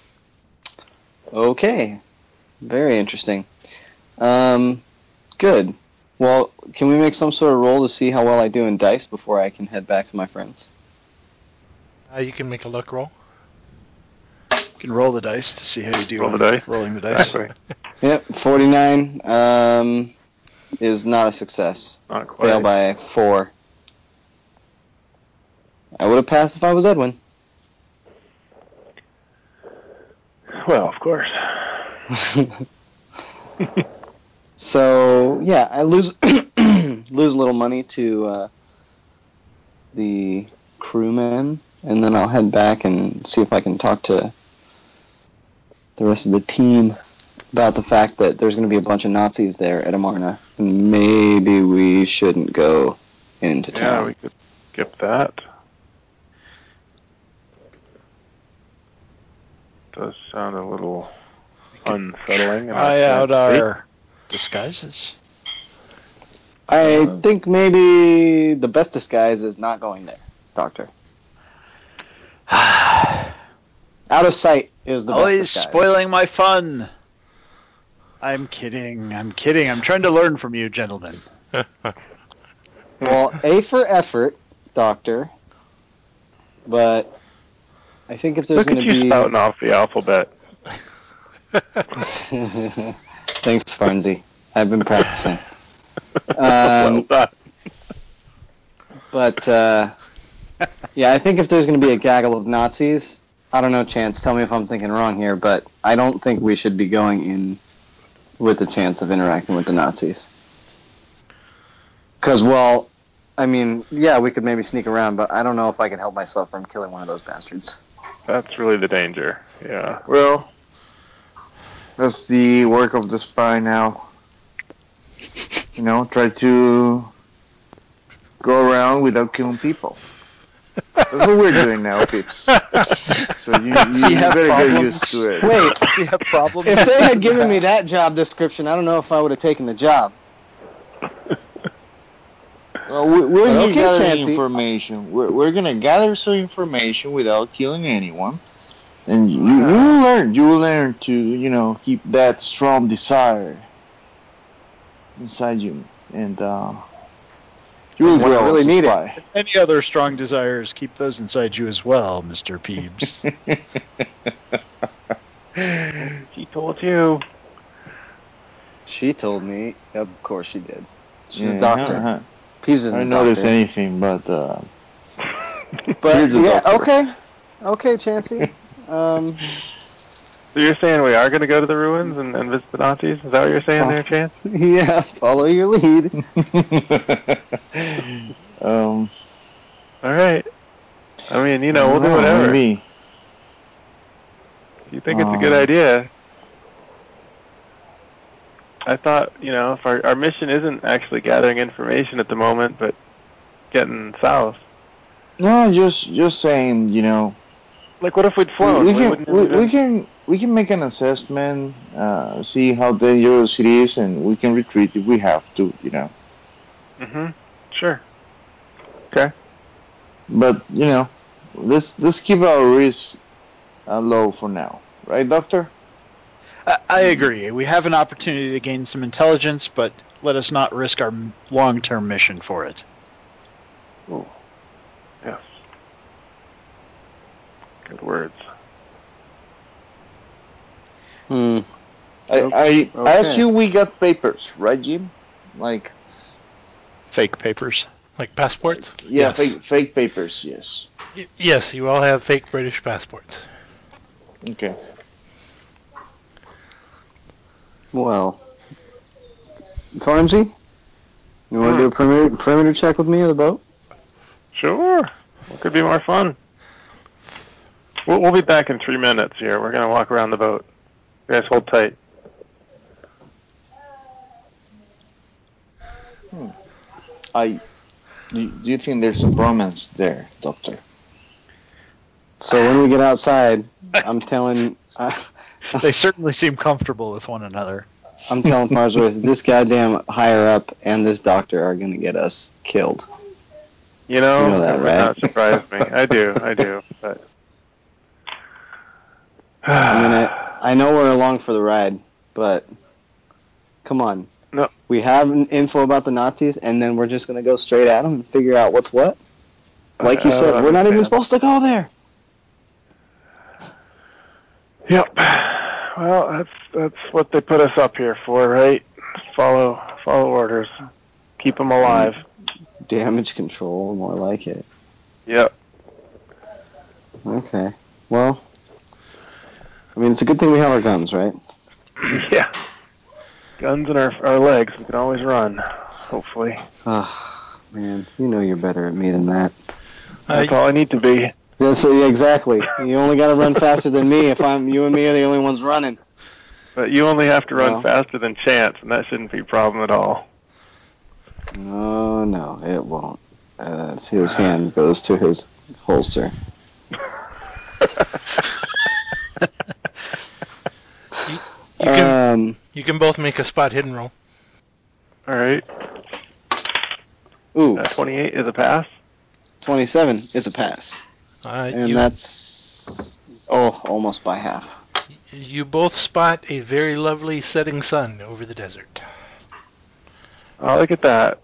Speaker 5: Okay, very interesting. Um, good. Well, can we make some sort of roll to see how well I do in dice before I can head back to my friends?
Speaker 4: Uh, you can make a luck roll.
Speaker 7: You can roll the dice to see how you do
Speaker 6: Roll the
Speaker 7: on
Speaker 6: dice.
Speaker 7: rolling the dice.
Speaker 6: Exactly.
Speaker 5: Yep, forty-nine um, is not a success.
Speaker 6: Not quite.
Speaker 5: Fail by four. I would have passed if I was Edwin.
Speaker 6: Well, of course.
Speaker 5: So yeah, I lose lose a little money to uh, the crewmen, and then I'll head back and see if I can talk to the rest of the team about the fact that there's going to be a bunch of Nazis there at Amarna, and maybe we shouldn't go into
Speaker 6: Yeah,
Speaker 5: town.
Speaker 6: we could skip that. does sound a little unsettling. and
Speaker 7: Try
Speaker 6: I can't
Speaker 7: out
Speaker 6: sleep.
Speaker 7: our disguises.
Speaker 5: I
Speaker 8: Uh,
Speaker 5: think maybe the best disguise is not going there, Doctor. Out of sight is the best
Speaker 7: Always
Speaker 5: disguise.
Speaker 7: spoiling my fun. I'm kidding. I'm kidding. I'm trying to learn from you, gentlemen.
Speaker 5: Well, A for effort, Doctor. But I think if there's
Speaker 6: Look
Speaker 5: going
Speaker 6: at
Speaker 5: to
Speaker 6: you
Speaker 5: be...
Speaker 6: spouting off the alphabet.
Speaker 5: Thanks, Farnsey. I've been practicing.
Speaker 6: well
Speaker 5: Um,
Speaker 6: done.
Speaker 5: but, uh, yeah, I think if there's going to be a gaggle of Nazis, I don't know, Chance, tell me if I'm thinking wrong here, but I don't think we should be going in with the chance of interacting with the Nazis. Because, well, I mean, yeah, we could maybe sneak around, but I don't know if I can help myself from killing one of those bastards.
Speaker 6: That's really the danger. Yeah.
Speaker 8: Well, that's the work of the spy now. You know, try to go around without killing people. That's what we're doing now, peeps. So you, you,
Speaker 7: Does he
Speaker 8: you
Speaker 7: have
Speaker 8: better get
Speaker 7: problems?
Speaker 8: used to it.
Speaker 5: Wait,
Speaker 7: Does he have problems?
Speaker 5: if they had
Speaker 7: with
Speaker 5: given me
Speaker 7: that?
Speaker 5: that job description, I don't know if I would have taken the job.
Speaker 8: Well, we- we're
Speaker 5: But
Speaker 8: here
Speaker 5: okay,
Speaker 8: gathering
Speaker 5: Chancey.
Speaker 8: information. We're, we're going to gather some information without killing anyone. And you, you will learn. You will learn to, you know, keep that strong desire inside you. And uh, you will
Speaker 5: And when I
Speaker 8: grow
Speaker 5: really
Speaker 8: as a
Speaker 5: need it.
Speaker 8: spy.
Speaker 7: Any other strong desires, keep those inside you as well, Mister Peebs.
Speaker 6: He told you.
Speaker 5: She told me. Of course she did. She's
Speaker 8: Yeah,
Speaker 5: a doctor.
Speaker 8: uh-huh.
Speaker 5: Peeves isn't
Speaker 8: I
Speaker 5: a
Speaker 8: don't notice
Speaker 5: doctor.
Speaker 8: anything, but uh,
Speaker 5: But
Speaker 8: You're the
Speaker 5: yeah,
Speaker 8: doctor.
Speaker 5: okay, okay, Chancey. Um,
Speaker 6: So you're saying we are going to go to the ruins and, and visit the Nazis? Is that what you're saying there, Chance?
Speaker 5: yeah, follow your lead.
Speaker 8: um,
Speaker 6: All right. I mean, you
Speaker 8: I
Speaker 6: know, we'll
Speaker 8: don't
Speaker 6: do whatever.
Speaker 8: Maybe.
Speaker 6: If you think it's a good
Speaker 8: Um,
Speaker 6: idea. I thought, you know, if our, our mission isn't actually gathering information at the moment, but getting south.
Speaker 8: No, just just saying, you know,
Speaker 6: Like, what if we'd flown?
Speaker 8: we, we
Speaker 6: We
Speaker 8: can
Speaker 6: wouldn't have
Speaker 8: we,
Speaker 6: even-
Speaker 8: we can we can make an assessment, uh, see how dangerous it is, and we can retreat if we have to, you know.
Speaker 6: Mm-hmm. Sure. Okay.
Speaker 8: But you know, let's let's keep our risk uh, low for now, right, Doctor?
Speaker 7: I, I agree. We have an opportunity to gain some intelligence, but let us not risk our long-term mission for it.
Speaker 6: Ooh. Yes. Good words.
Speaker 5: Hmm.
Speaker 8: I I, I
Speaker 5: Okay.
Speaker 8: assume we got papers, right, Jim? Like
Speaker 7: Fake papers.
Speaker 4: Like passports?
Speaker 8: yeah,
Speaker 4: Yes.
Speaker 8: fake fake papers, yes.
Speaker 4: Y- Yes, you all have fake British passports.
Speaker 8: Okay.
Speaker 5: Well, Farmsy, you want to do a perimeter, perimeter check with me of the boat?
Speaker 6: Sure. What could be more fun? We'll, we'll be back in three minutes here. We're going to walk around the boat. You guys hold tight.
Speaker 8: Hmm. I do, do you think there's a bromance there, Doctor?
Speaker 5: So when we get outside, I'm telling, uh,
Speaker 7: They certainly seem comfortable with one another.
Speaker 5: I'm telling Farnsworth, this goddamn higher up and this doctor are going to get us killed.
Speaker 6: You know,
Speaker 5: You know that,
Speaker 6: it would
Speaker 5: right?
Speaker 6: not surprise me. I do, I do. But
Speaker 5: I mean, I, I know we're along for the ride, but come on.
Speaker 6: No.
Speaker 5: We have an info about the Nazis, and then we're just going to go straight at them and figure out what's what? Like you
Speaker 6: I- I
Speaker 5: said,
Speaker 6: don't
Speaker 5: we're not even
Speaker 6: understand.
Speaker 5: supposed to go there.
Speaker 6: Yep. Well, that's that's what they put us up here for, right? Follow follow orders. Keep them alive.
Speaker 5: Damage control, more like it.
Speaker 6: Yep.
Speaker 5: Okay. Well, I mean, it's a good thing we have our guns, right?
Speaker 6: Yeah. Guns in our our legs. We can always run. Hopefully.
Speaker 5: Oh, man, you know you're better at me than that.
Speaker 6: That's
Speaker 4: Uh,
Speaker 6: all I need to be.
Speaker 5: That's, yeah, exactly. You only got to run faster than me if I'm you and me are the only ones running.
Speaker 6: But you only have to run
Speaker 5: Well.
Speaker 6: faster than Chance, and that shouldn't be a problem at all.
Speaker 5: No, no, it won't. Uh, see, his hand goes to his holster.
Speaker 4: You, you can
Speaker 5: Um,
Speaker 4: you can both make a spot hidden roll.
Speaker 6: All right.
Speaker 5: ooh,
Speaker 6: Uh, twenty-eight is a pass.
Speaker 5: twenty-seven is a pass.
Speaker 4: Uh,
Speaker 5: And
Speaker 4: you,
Speaker 5: that's, oh, almost by half.
Speaker 4: you both spot a very lovely setting sun over the desert.
Speaker 6: Oh, look at that.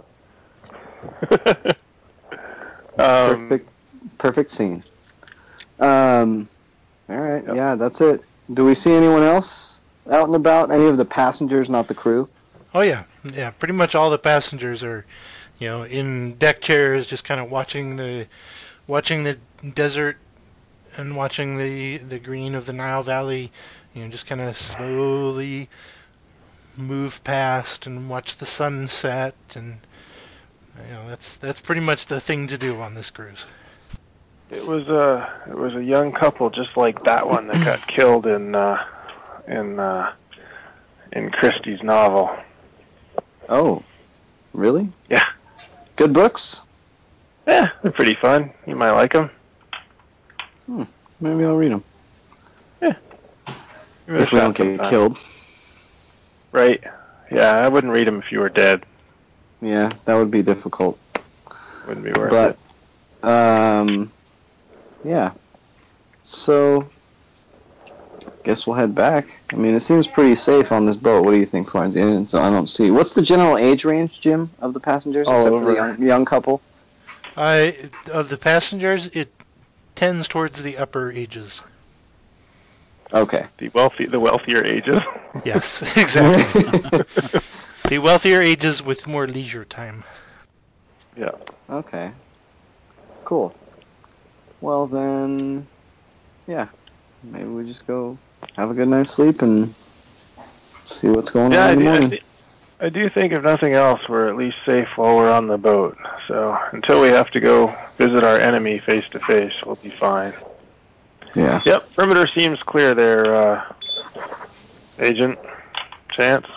Speaker 6: um,
Speaker 5: Perfect, perfect scene. Um, all right,
Speaker 6: Yep.
Speaker 5: yeah, that's it. Do we see anyone else out and about? Any of the passengers, not the crew?
Speaker 4: Oh yeah, yeah. Pretty much all the passengers are, you know, in deck chairs, just kind of watching the, watching the desert, and watching the the green of the Nile Valley. You know, just kind of slowly move past and watch the sun set, and you know, that's that's pretty much the thing to do on this cruise.
Speaker 6: it was a it was a young couple just like that one that got killed in uh, in uh, in Christie's novel.
Speaker 5: Oh, really?
Speaker 6: Yeah.
Speaker 5: Good books?
Speaker 6: Yeah, they're pretty fun. You might like them.
Speaker 5: Maybe I'll read them. If we don't get killed.
Speaker 6: Right. Yeah, I wouldn't read them if you were dead.
Speaker 5: Yeah, that would be difficult.
Speaker 6: Wouldn't be worth
Speaker 5: But,
Speaker 6: it.
Speaker 5: um, yeah. So, guess we'll head back. I mean, it seems pretty safe on this boat. What do you think, Farnsey? So I don't see. What's the general age range, Jim, of the passengers,
Speaker 6: All
Speaker 5: except
Speaker 6: over.
Speaker 5: for the young, young couple?
Speaker 4: Uh, of the passengers, it tends towards the upper ages.
Speaker 5: Okay.
Speaker 6: The wealthy, the wealthier ages.
Speaker 4: Yes, exactly. The wealthier ages with more leisure time.
Speaker 6: Yeah.
Speaker 5: Okay. Cool. Well then, yeah. Maybe we just go have a good night's sleep and see what's going
Speaker 6: Yeah,
Speaker 5: on
Speaker 6: I
Speaker 5: in the
Speaker 6: do, I,
Speaker 5: morning.
Speaker 6: th- I do think if nothing else, we're at least safe while we're on the boat. So until we have to go visit our enemy face to face, we'll be fine.
Speaker 5: Yeah.
Speaker 6: Yep, perimeter seems clear there, uh, Agent Chance.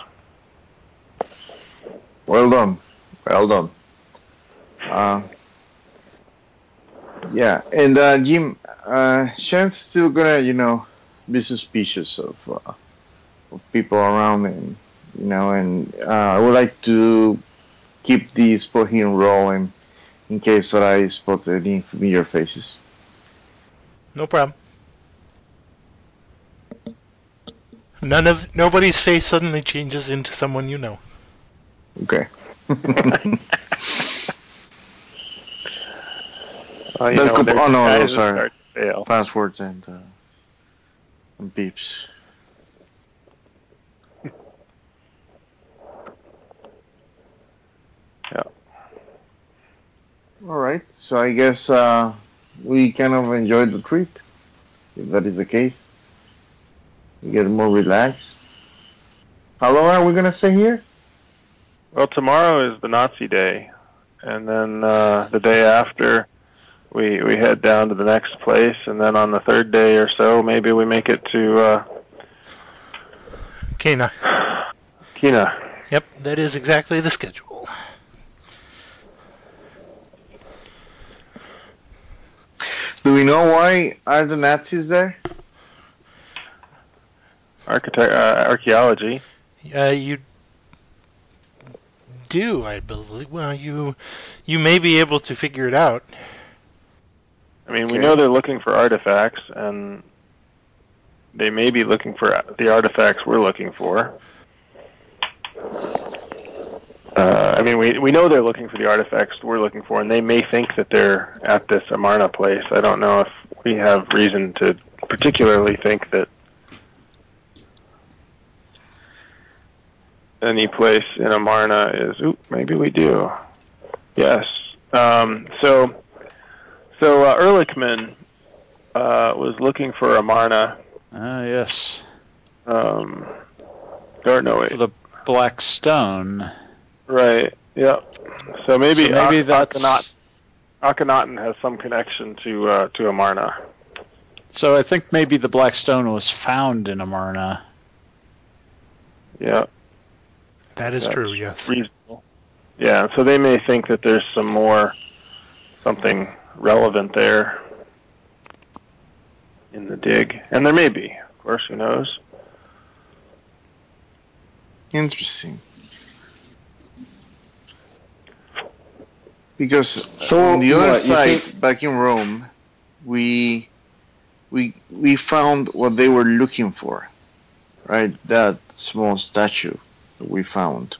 Speaker 8: Well done. Well done. Uh, yeah, and uh, Jim, uh, Shan's still gonna, you know, be suspicious of, uh, of people around him, you know, and uh, I would like to keep the spot hidden rolling in case that I spot any familiar faces.
Speaker 4: No problem. None of nobody's face suddenly changes into someone you know.
Speaker 8: Okay.
Speaker 6: Well, you
Speaker 8: That
Speaker 6: know,
Speaker 8: could-
Speaker 6: there's
Speaker 8: oh, no,
Speaker 6: guys
Speaker 8: those
Speaker 6: that
Speaker 8: are
Speaker 6: start to fail.
Speaker 8: passwords and, uh, and beeps.
Speaker 6: Yeah.
Speaker 8: All right. So I guess uh, we kind of enjoyed the trip, if that is the case. We get more relaxed. How long are we gonna stay here?
Speaker 6: Well, tomorrow is the Nazi day, and then uh, the day after, we we head down to the next place, and then on the third day or so, maybe we make it to uh,
Speaker 4: Kena.
Speaker 6: Kena.
Speaker 4: Yep, that is exactly the schedule.
Speaker 8: Do we know why are the Nazis there?
Speaker 6: Architect, uh, archaeology.
Speaker 4: Uh, you do, I believe. Well, you you may be able to figure it out.
Speaker 6: I mean, we
Speaker 8: Okay.
Speaker 6: know they're looking for artifacts, and they may be looking for the artifacts we're looking for. Uh, I mean, we we know they're looking for the artifacts we're looking for, and they may think that they're at this Amarna place. I don't know if we have reason to particularly think that any place in Amarna is. Ooh, maybe we do. Yes. Um, so, so uh, Ehrlichman uh, was looking for Amarna.
Speaker 7: Ah, yes.
Speaker 6: Um, or no, wait.
Speaker 7: For the Black Stone.
Speaker 6: Right. Yeah. So maybe,
Speaker 7: So maybe
Speaker 6: Ak-
Speaker 7: that's.
Speaker 6: Akhenaten, Akhenaten has some connection to uh, to Amarna.
Speaker 7: So I think maybe the Black Stone was found in Amarna.
Speaker 6: Yeah.
Speaker 4: That is
Speaker 6: That's
Speaker 4: true, yes.
Speaker 6: reasonable. Yeah. So they may think that there's some more, something relevant there in the dig, and there may be. Of course, who knows?
Speaker 8: Interesting. Because
Speaker 5: So,
Speaker 8: on the other
Speaker 5: what, you
Speaker 8: side,
Speaker 5: think-
Speaker 8: back in Rome, we we we found what they were looking for, right? That small statue that we found.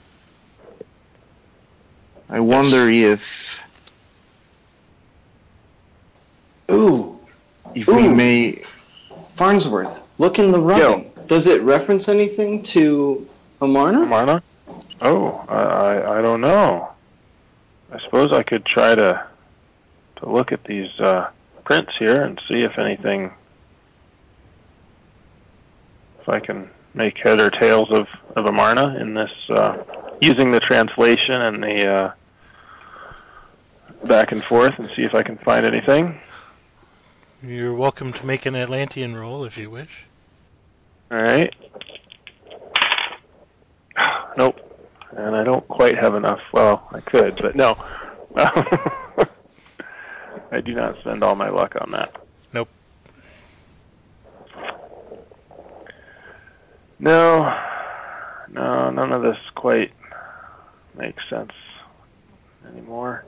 Speaker 8: I wonder if
Speaker 5: Ooh,
Speaker 8: if we
Speaker 5: Ooh.
Speaker 8: may.
Speaker 5: Farnsworth, look in the rubbing. Does it reference anything to Amarna?
Speaker 6: Amarna? Oh, I, I I don't know. I suppose I could try to to look at these uh, prints here and see if anything, if I can make head or tails of, of Amarna in this, uh, using the translation and the uh, back and forth, and see if I can find anything.
Speaker 4: You're welcome to make an Atlantean roll if you wish.
Speaker 6: All right. Nope. And I don't quite have enough. Well, I could, but no. I do not spend all my luck on that.
Speaker 4: Nope.
Speaker 6: No. No, none of this quite makes sense anymore.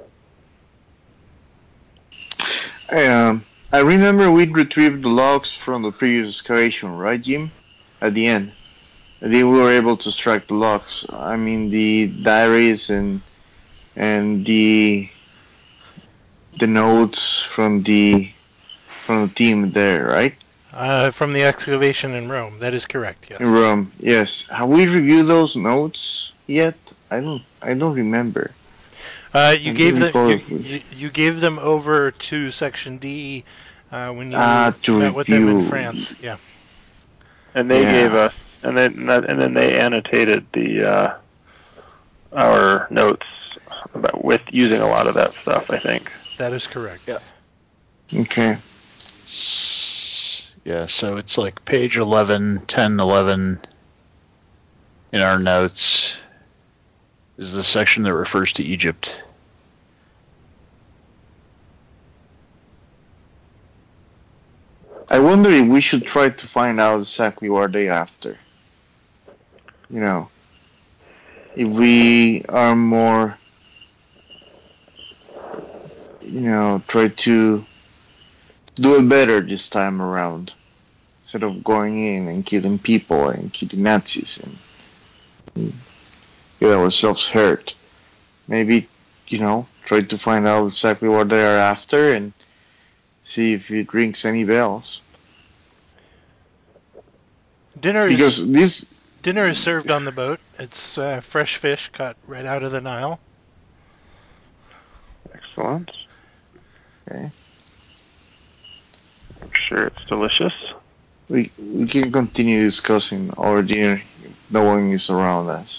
Speaker 8: I, um, I remember we'd retrieved the logs from the previous excavation, right, Jim? At the end. And then we were able to strike the logs. I mean, the diaries and and the the notes from the from the team there, right?
Speaker 4: Uh, from the excavation in Rome. That is correct, yes.
Speaker 8: In Rome, yes. Have we reviewed those notes yet? I don't. I don't remember.
Speaker 4: Uh, you
Speaker 8: I
Speaker 4: gave
Speaker 8: do
Speaker 4: them
Speaker 8: recall
Speaker 4: you,
Speaker 8: if we-
Speaker 4: you, you gave them over to Section D uh, when you
Speaker 8: Ah, to
Speaker 4: met with them in
Speaker 8: review.
Speaker 4: France. Yeah.
Speaker 6: And they
Speaker 8: Yeah.
Speaker 6: gave us, and then and then they annotated the uh, our notes about with using a lot of that stuff, I think.
Speaker 4: That is correct.
Speaker 7: Yeah.
Speaker 8: Okay.
Speaker 7: Yeah, so it's like page eleven, ten, eleven in our notes is the section that refers to Egypt.
Speaker 8: I wonder if we should try to find out exactly what they're after. You know, if we are more, you know, try to do it better this time around, instead of going in and killing people and killing Nazis and, and get ourselves hurt. Maybe, you know, try to find out exactly what they are after and see if it rings any bells.
Speaker 4: Dinner is
Speaker 8: Because this,
Speaker 4: dinner is served on the boat. It's uh, fresh fish caught right out of the Nile.
Speaker 6: Excellent.
Speaker 8: okay,
Speaker 6: I'm sure it's delicious.
Speaker 8: we we can continue discussing our dinner if no one is around us.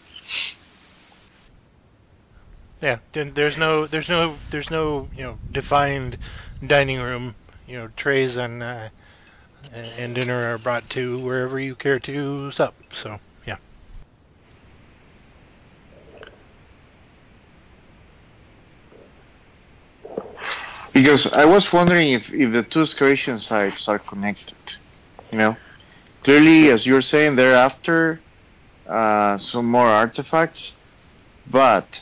Speaker 4: Yeah. din- There's no there's no there's no you know defined dining room. You know trays and uh, and dinner are brought to wherever you care to sup. So yeah.
Speaker 8: Because I was wondering if, if the two excavation sites are connected. You know, clearly, as you're saying, they're after uh, some more artifacts, but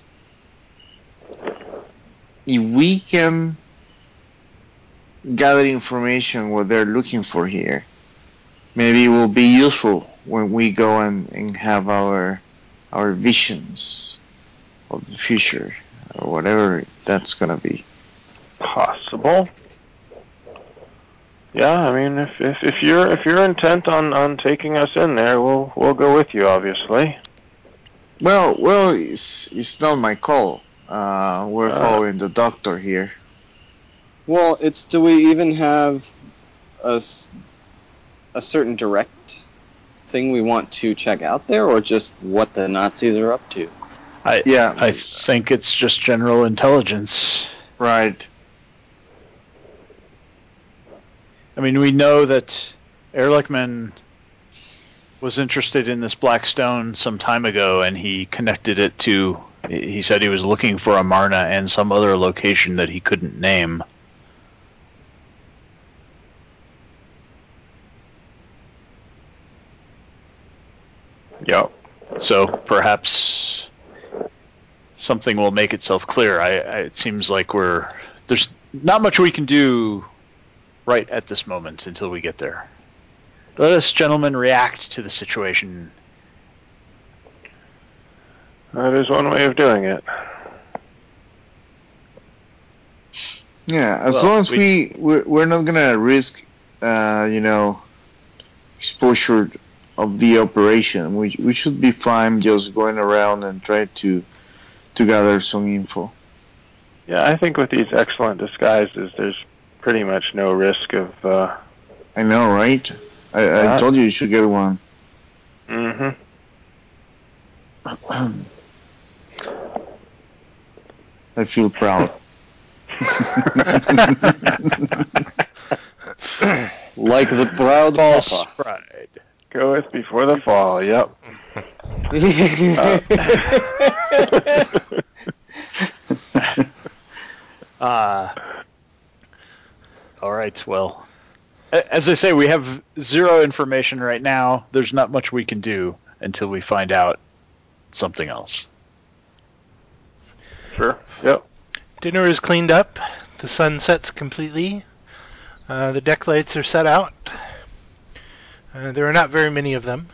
Speaker 8: if we can gather information what they're looking for here, maybe it will be useful when we go and, and have our our visions of the future or whatever that's gonna be.
Speaker 6: Possible. Yeah, I mean, if, if if you're if you're intent on, on taking us in there, we'll we'll go with you, obviously.
Speaker 8: Well, well, it's it's not my call. Uh, we're
Speaker 6: Uh.
Speaker 8: following the doctor here.
Speaker 5: Well, it's do we even have a, s- a certain direct thing we want to check out there, or just what the Nazis are up to?
Speaker 7: I
Speaker 8: Yeah,
Speaker 7: I think it's just general intelligence.
Speaker 8: right.
Speaker 7: I mean, we know that Ehrlichman was interested in this black stone some time ago, and he connected it to. He said he was looking for Amarna and some other location that he couldn't name.
Speaker 6: Yep.
Speaker 7: So perhaps something will make itself clear. I, I, it seems like we're there's not much we can do right at this moment until we get there. Let us, gentlemen, react to the situation.
Speaker 6: That is one way of doing it.
Speaker 8: Yeah, as
Speaker 7: Well,
Speaker 8: long as
Speaker 7: we-
Speaker 8: we we're, we're not gonna risk, uh, you know, exposure of the operation. We we should be fine just going around and try to to gather some info.
Speaker 6: Yeah, I think with these excellent disguises, there's pretty much no risk of. Uh,
Speaker 8: I know, right? I,
Speaker 6: Yeah.
Speaker 8: I told you you should get one.
Speaker 6: mm-hmm.
Speaker 8: I feel proud.
Speaker 5: Like the proud
Speaker 7: False
Speaker 5: papa.
Speaker 7: pride.
Speaker 6: Go with before the fall. Yep.
Speaker 7: Uh, all right, well, a- as I say, we have zero information right now. There's not much we can do until we find out something else.
Speaker 6: Sure. Yep.
Speaker 4: Dinner is cleaned up. The sun sets completely. Uh, the deck lights are set out. Uh, there are not very many of them.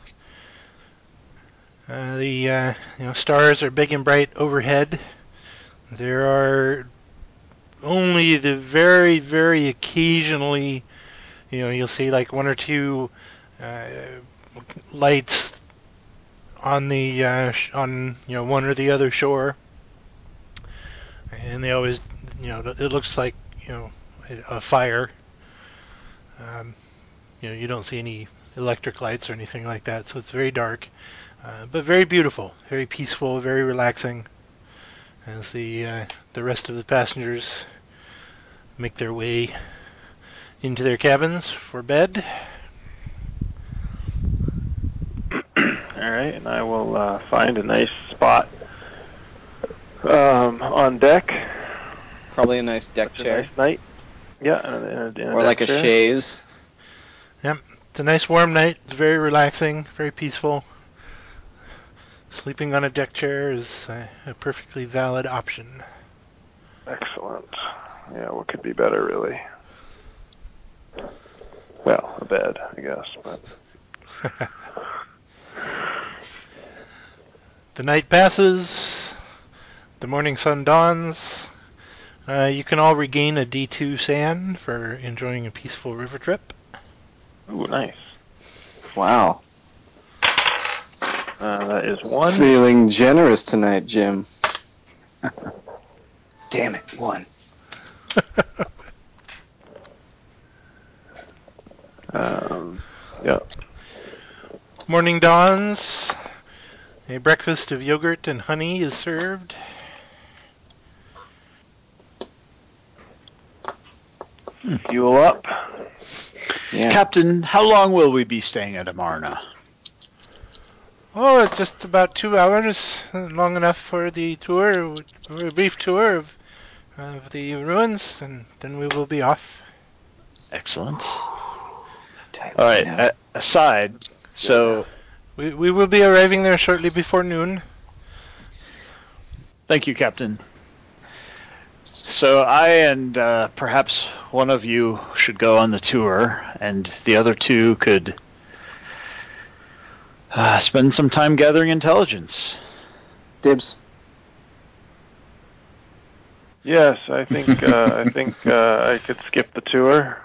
Speaker 4: Uh, the uh, you know stars are big and bright overhead. There are only the very, very occasionally, you know, you'll see like one or two uh, lights on the uh, sh- on you know one or the other shore, and they always, you know, it looks like you know a fire. Um, you know, you don't see any electric lights or anything like that, so it's very dark, uh, but very beautiful, very peaceful, very relaxing. As the uh, the rest of the passengers make their way into their cabins for bed.
Speaker 6: All right, and I will uh, find a nice spot um, on deck.
Speaker 5: Probably a nice deck
Speaker 6: Such a
Speaker 5: chair.
Speaker 6: nice night. Yeah, in a, in a, in a
Speaker 5: Or
Speaker 6: deck
Speaker 5: like a
Speaker 6: chair.
Speaker 5: chaise.
Speaker 4: It's a nice warm night, it's very relaxing, very peaceful. Sleeping on a deck chair is a, a perfectly valid option.
Speaker 6: Excellent. Yeah, what could be better, really? Well, a bed, I guess, but
Speaker 4: The night passes, the morning sun dawns. Uh, you can all regain a D two sand for enjoying a peaceful river trip.
Speaker 6: ooh, nice.
Speaker 5: Wow.
Speaker 6: Uh, that is one.
Speaker 5: Feeling generous tonight, Jim. Damn it, one.
Speaker 6: Um, yeah.
Speaker 4: Morning dawns. A breakfast of yogurt and honey is served.
Speaker 6: Fuel up.
Speaker 5: Yeah.
Speaker 7: Captain, how long will we be staying at Amarna?
Speaker 4: Oh, it's just about two hours, uh, long enough for the tour, for a brief tour of, of the ruins, and then we will be off.
Speaker 7: Excellent. All right, uh, aside, so
Speaker 4: We we will be arriving there shortly before noon.
Speaker 7: thank you, Captain. So I and uh, perhaps one of you should go on the tour, and the other two could uh, spend some time gathering intelligence.
Speaker 5: Dibs.
Speaker 6: Yes, I think uh, I think uh, I could skip the tour.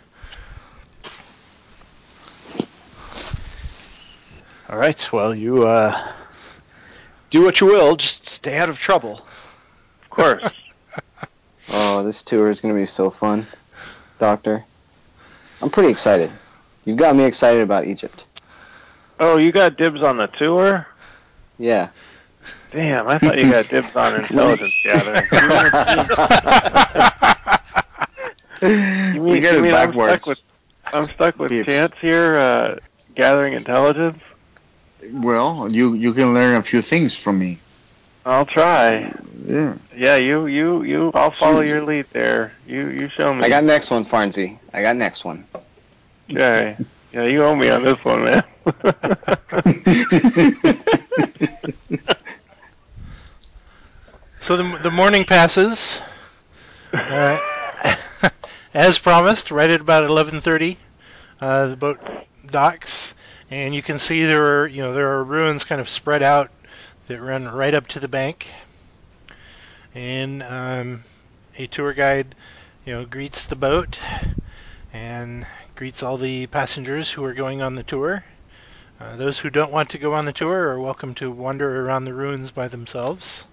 Speaker 7: All right, well, you uh, do what you will, just stay out of trouble.
Speaker 6: Of course.
Speaker 5: Oh, this tour is going to be so fun, Doctor. I'm pretty excited. You've got me excited about Egypt.
Speaker 6: Oh, you got dibs on the tour?
Speaker 5: Yeah.
Speaker 6: Damn, I thought you got dibs on intelligence gathering. You mean,
Speaker 8: we get
Speaker 6: you
Speaker 8: it
Speaker 6: mean I'm
Speaker 8: backwards.
Speaker 6: stuck with I'm stuck with
Speaker 8: Pips.
Speaker 6: Chance here, uh, gathering intelligence?
Speaker 8: Well, you you can learn a few things from me.
Speaker 6: I'll try.
Speaker 8: Yeah.
Speaker 6: Yeah, you, you, you. I'll follow your lead there. You, you show me.
Speaker 5: I got next one, Farnsey. I got next one.
Speaker 6: Okay. Yeah, you owe me on this one, man.
Speaker 4: So the the morning passes, uh, as promised. Right at about eleven thirty, uh, the boat docks, and you can see there are you know there are ruins kind of spread out that run right up to the bank. And um, a tour guide, you know, greets the boat and greets all the passengers who are going on the tour. Uh, those who don't want to go on the tour are welcome to wander around the ruins by themselves.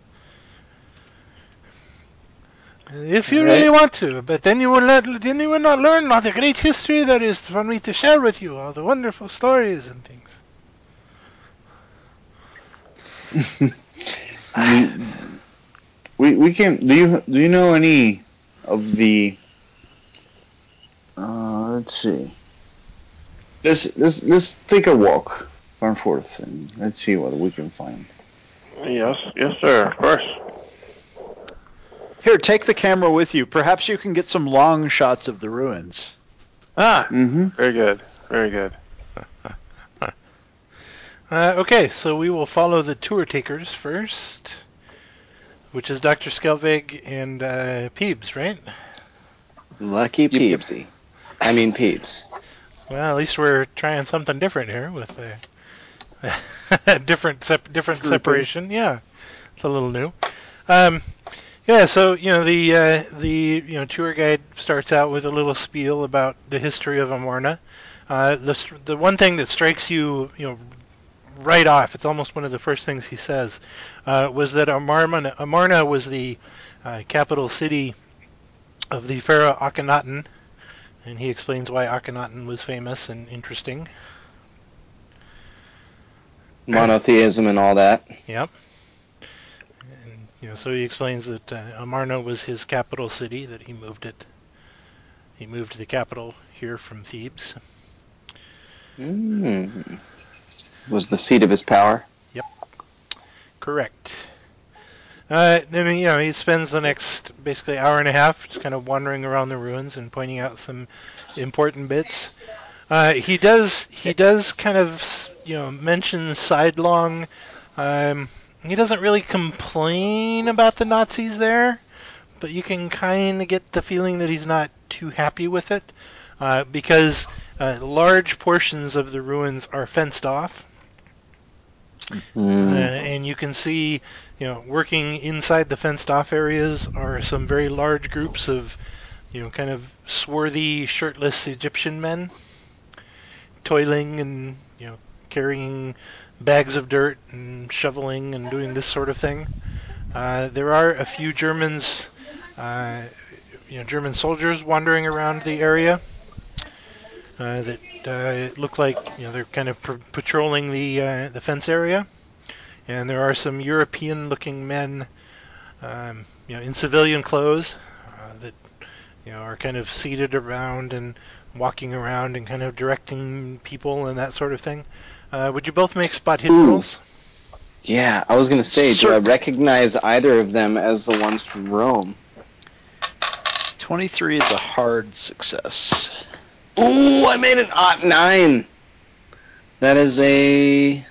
Speaker 4: If you
Speaker 5: All
Speaker 4: really
Speaker 5: right.
Speaker 4: want to, but then you will not, then you will not learn all the great history there is for me to share with you, all the wonderful stories and things.
Speaker 8: we we can. Do you do you know any of the? Uh, let's see. Let's let's let's take a walk back and forth and let's see what we can find.
Speaker 6: Yes, yes, sir. Of course.
Speaker 7: Here, take the camera with you. Perhaps you can get some long shots of the ruins.
Speaker 6: Ah,
Speaker 8: Mm-hmm.
Speaker 6: very good, very good.
Speaker 4: Uh, okay, so we will follow the tour takers first, which is Doctor Skelvig and uh, Peebs, right?
Speaker 5: Lucky Peebsy. I mean Peebs.
Speaker 4: Well, at least we're trying something different here with a different sep- different
Speaker 7: Grouping.
Speaker 4: separation. Yeah, it's a little new. Um, yeah, so you know the uh, the you know tour guide starts out with a little spiel about the history of Amarna. Uh, the st- the one thing that strikes you you know right off, it's almost one of the first things he says, uh, was that Amarna Amarna was the uh, capital city of the pharaoh Akhenaten. And he explains why Akhenaten was famous and interesting.
Speaker 5: Monotheism and all that.
Speaker 4: Yep. And, you know, so he explains that uh, Amarna was his capital city, that he moved it. He moved the capital here from Thebes.
Speaker 5: Mm. Was the seat of his power.
Speaker 4: Correct. Uh, then you know he spends the next basically hour and a half just kind of wandering around the ruins and pointing out some important bits. Uh, he does he does kind of you know mention sidelong. Um, he doesn't really complain about the Nazis there, but you can kind of get the feeling that he's not too happy with it uh, because uh, large portions of the ruins are fenced off.
Speaker 5: Mm.
Speaker 4: Uh, and you can see, you know, working inside the fenced-off areas are some very large groups of, you know, kind of swarthy, shirtless Egyptian men, toiling and, you know, carrying bags of dirt and shoveling and doing this sort of thing. Uh, there are a few Germans, uh, you know, German soldiers wandering around the area uh, that uh, look like, you know, they're kind of pr- patrolling the uh, the fence area. And there are some European-looking men, um, you know, in civilian clothes uh, that, you know, are kind of seated around and walking around and kind of directing people and that sort of thing. Uh, would you both make spot hidden
Speaker 5: Ooh.
Speaker 4: rolls?
Speaker 5: Yeah, I was going to say, do I
Speaker 7: Cer-
Speaker 5: recognize either of them as the ones from Rome?
Speaker 7: twenty-three is a hard success.
Speaker 5: Ooh, I made an odd nine. That is a...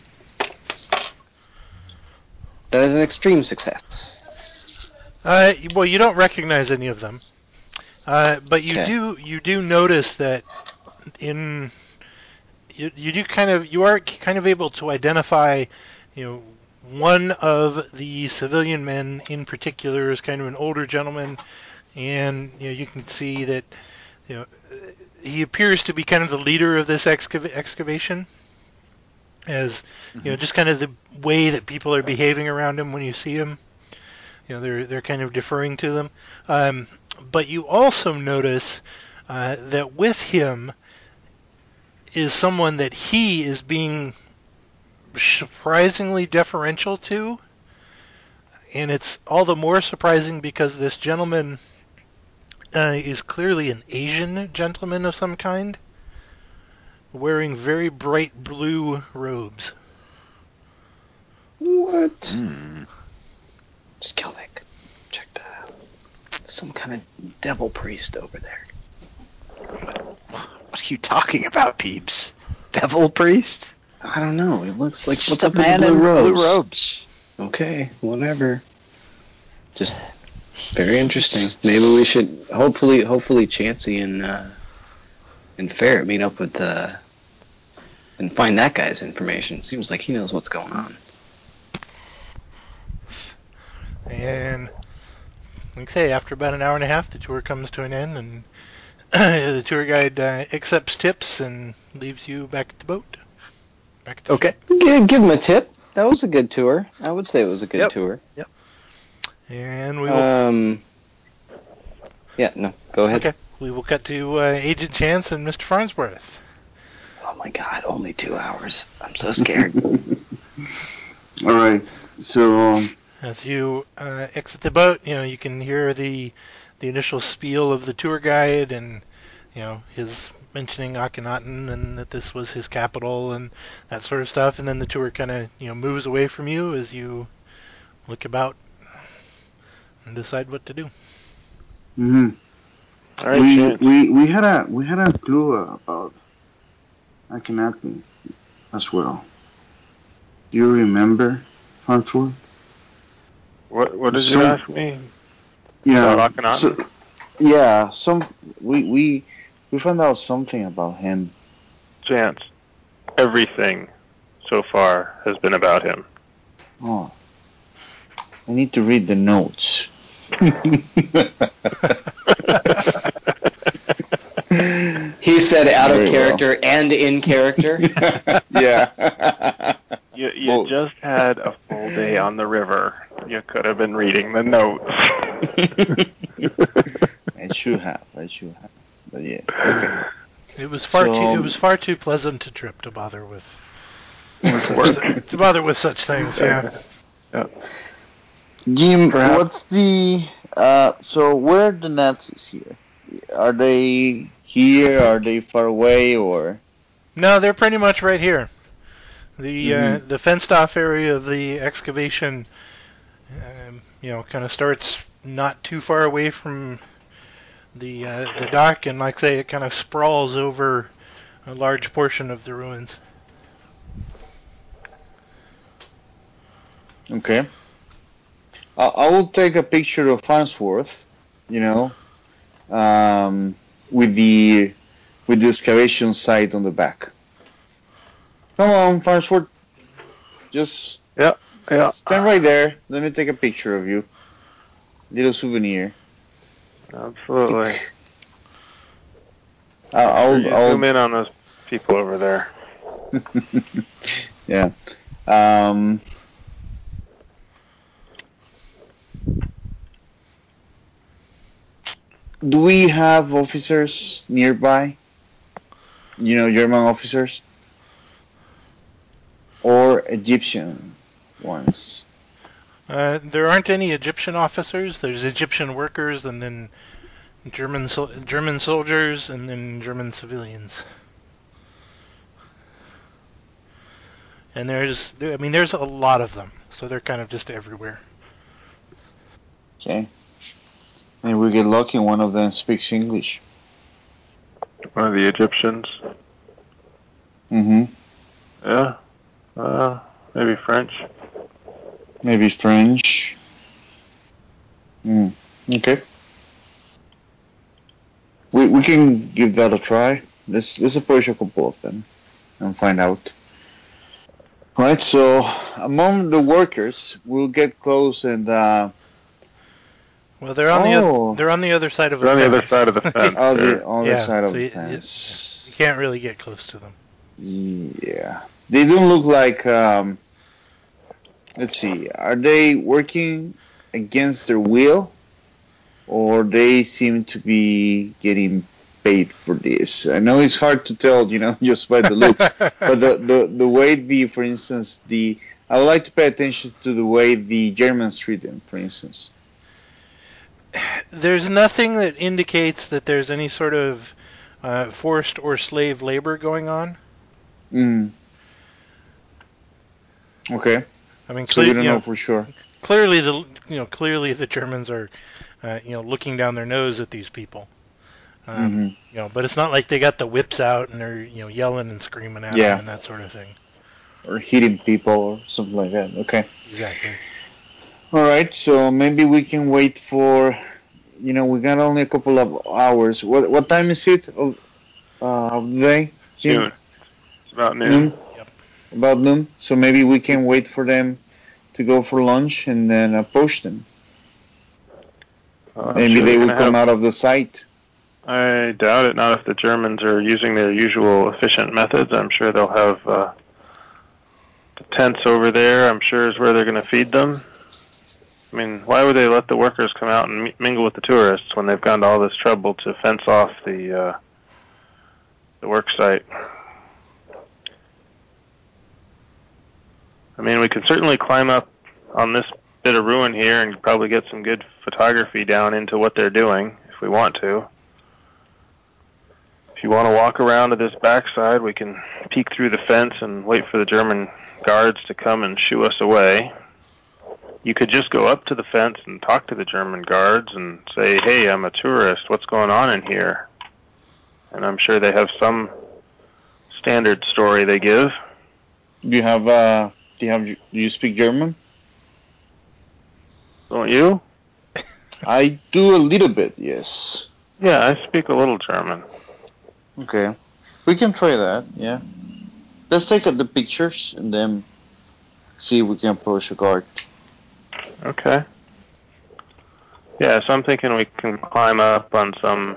Speaker 5: That is an extreme success.
Speaker 4: Uh, well, you don't recognize any of them, uh, but you
Speaker 5: Okay.
Speaker 4: do you do notice that in you, you do kind of you are kind of able to identify, you know, one of the civilian men in particular is kind of an older gentleman, and you know you can see that you know he appears to be kind of the leader of this excav- excavation, as you know just kind of the way that people are behaving around him when you see him. You know they're they're kind of deferring to them, um, but you also notice uh, that with him is someone that he is being surprisingly deferential to, and it's all the more surprising because this gentleman uh, is clearly an Asian gentleman of some kind, wearing very bright blue robes.
Speaker 5: What?
Speaker 7: Hmm.
Speaker 5: Skelvik, check that out. Some kind of devil priest over there.
Speaker 7: What are you talking about, Peebs? Devil priest?
Speaker 5: I don't know. It looks like
Speaker 7: It's
Speaker 5: what's
Speaker 7: just a
Speaker 5: up with
Speaker 7: man
Speaker 5: the
Speaker 7: in
Speaker 5: blue robes?
Speaker 7: blue robes.
Speaker 5: Okay, whatever. just very interesting. Maybe we should hopefully hopefully Chansey and uh, and Ferret meet up with uh, and find that guy's information. Seems like he knows what's going on.
Speaker 4: And like I say, after about an hour and a half, the tour comes to an end, and the tour guide uh, accepts tips and leaves you back at the boat. Back at the
Speaker 5: Okay, give, give him a tip. That was a good tour. I would say it was a good
Speaker 6: Yep.
Speaker 5: tour.
Speaker 6: Yep.
Speaker 4: And we will.
Speaker 5: Um. Yeah. No. Go ahead.
Speaker 4: Okay. We will cut to uh, Agent Chance and Mister Farnsworth.
Speaker 5: Oh my God! Only two hours. I'm so scared.
Speaker 8: All right. So um,
Speaker 4: As you uh, exit the boat, you know you can hear the the initial spiel of the tour guide, and you know his mentioning Akhenaten and that this was his capital and that sort of stuff. And then the tour kind of you know moves away from you as you look about and decide what to do.
Speaker 8: mhm.
Speaker 6: All right,
Speaker 8: we
Speaker 6: Chance.
Speaker 8: we we had a we had a clue about Akhenaten as well. Do you remember, Farnsworth?
Speaker 6: What What did
Speaker 8: So-
Speaker 6: you ask me?
Speaker 8: Yeah.
Speaker 6: About Akhenaten?
Speaker 8: So, yeah. Some we we we found out something about him.
Speaker 6: Chance. Everything so far has been about him.
Speaker 8: Oh, I need to read the notes.
Speaker 5: He said out
Speaker 8: Very
Speaker 5: of
Speaker 8: well.
Speaker 5: character and in character.
Speaker 8: Yeah.
Speaker 6: You, you
Speaker 8: Both.
Speaker 6: just had a full day on the river. You could have been reading the notes.
Speaker 8: I should have. I should have. But yeah. Okay.
Speaker 4: It was far
Speaker 8: So,
Speaker 4: too it
Speaker 8: um,
Speaker 4: was far too pleasant a trip to bother with
Speaker 6: work.
Speaker 4: to bother with such things. Yeah.
Speaker 8: Jim,
Speaker 6: Perhaps.
Speaker 8: what's the uh? So where are the Nazis here? Are they here? Are they far away? Or
Speaker 4: No, they're pretty much right here. The uh,
Speaker 8: Mhm.
Speaker 4: the fenced off area of the excavation, um, you know, kind of starts not too far away from the uh, the dock, and like I say, it kind of sprawls over a large portion of the ruins.
Speaker 8: okay? I, I will take a picture of Farnsworth. You know, um, with the with the excavation site on the back. Come on, Farnsworth. Just
Speaker 6: Yeah, yeah.
Speaker 8: stand right there. Let me take a picture of you. Little souvenir.
Speaker 6: Absolutely.
Speaker 8: I'll,
Speaker 6: Sure,
Speaker 8: I'll,
Speaker 6: you
Speaker 8: I'll
Speaker 6: zoom in on those people over there.
Speaker 8: yeah. Um, do we have officers nearby? You know, German officers? Or Egyptian ones?
Speaker 4: Uh, there aren't any Egyptian officers. There's Egyptian workers, and then German sol- German soldiers, and then German civilians. And there's, I mean, there's a lot of them, so they're kind of just everywhere.
Speaker 8: Okay. And we get lucky one of them speaks English.
Speaker 6: One of the Egyptians.
Speaker 8: Mm-hmm.
Speaker 6: Yeah. Uh, maybe French.
Speaker 8: Maybe French. Mm. Okay. We we can give that a try. Let's let's approach a couple of them and find out. Right. So among the workers, we'll get close and uh,
Speaker 4: Well, they're on the
Speaker 8: Oh.
Speaker 4: oth- they're on the other side of
Speaker 6: They're
Speaker 4: a
Speaker 6: on the
Speaker 4: fence.
Speaker 6: other side of the fence.
Speaker 8: on the
Speaker 6: Sure.
Speaker 8: other
Speaker 4: Yeah,
Speaker 8: side of
Speaker 4: so
Speaker 8: the
Speaker 4: you-
Speaker 8: fence.
Speaker 4: You can't really get close to them.
Speaker 8: Yeah. They don't look like. Um, let's see. Are they working against their will, or they seem to be getting paid for this? I know it's hard to tell, you know, just by the looks. But the, the, the way the, for instance, the I would like to pay attention to the way the Germans treat them, for instance.
Speaker 4: There's nothing that indicates that there's any sort of uh, forced or slave labor going on.
Speaker 8: Mm. Okay.
Speaker 4: I mean,
Speaker 8: So
Speaker 4: cle-
Speaker 8: we don't
Speaker 4: you
Speaker 8: know,
Speaker 4: know,
Speaker 8: for sure.
Speaker 4: clearly the you know clearly the Germans are uh, you know looking down their nose at these people. Um,
Speaker 8: Mm-hmm.
Speaker 4: You know, but it's not like they got the whips out and they're you know yelling and screaming at
Speaker 8: Yeah.
Speaker 4: them and that sort of thing.
Speaker 8: Or hitting people or something like that. Okay.
Speaker 4: Exactly.
Speaker 8: All right, so maybe we can wait for, you know, we got only a couple of hours. What what time is it of, uh, of the day? Jim?
Speaker 6: Noon. It's about noon.
Speaker 8: Noon?
Speaker 4: Yep.
Speaker 8: About noon. So maybe we can wait for them to go for lunch and then approach them.
Speaker 6: Uh, I'm
Speaker 8: Maybe
Speaker 6: sure
Speaker 8: they
Speaker 6: they're
Speaker 8: will
Speaker 6: gonna
Speaker 8: come
Speaker 6: have-
Speaker 8: out of the site.
Speaker 6: I doubt it. Not if the Germans are using their usual efficient methods. I'm sure they'll have uh, the tents over there. I'm sure is where they're going to feed them. I mean, why would they let the workers come out and mingle with the tourists when they've gone to all this trouble to fence off the uh, the work site? I mean, we can certainly climb up on this bit of ruin here and probably get some good photography down into what they're doing if we want to. If you want to walk around to this backside, we can peek through the fence and wait for the German guards to come and shoo us away. You could just go up to the fence and talk to the German guards and say, "Hey, I'm a tourist. What's going on in here?" And I'm sure they have some standard story they give.
Speaker 8: Do you have, uh, do you have, do you speak German?
Speaker 6: Don't you?
Speaker 8: I do a little bit, yes.
Speaker 6: Yeah, I speak a little German.
Speaker 8: Okay. We can try that, yeah. Let's take the pictures and then see if we can approach a guard.
Speaker 6: Okay. Yeah, so I'm thinking we can climb up on some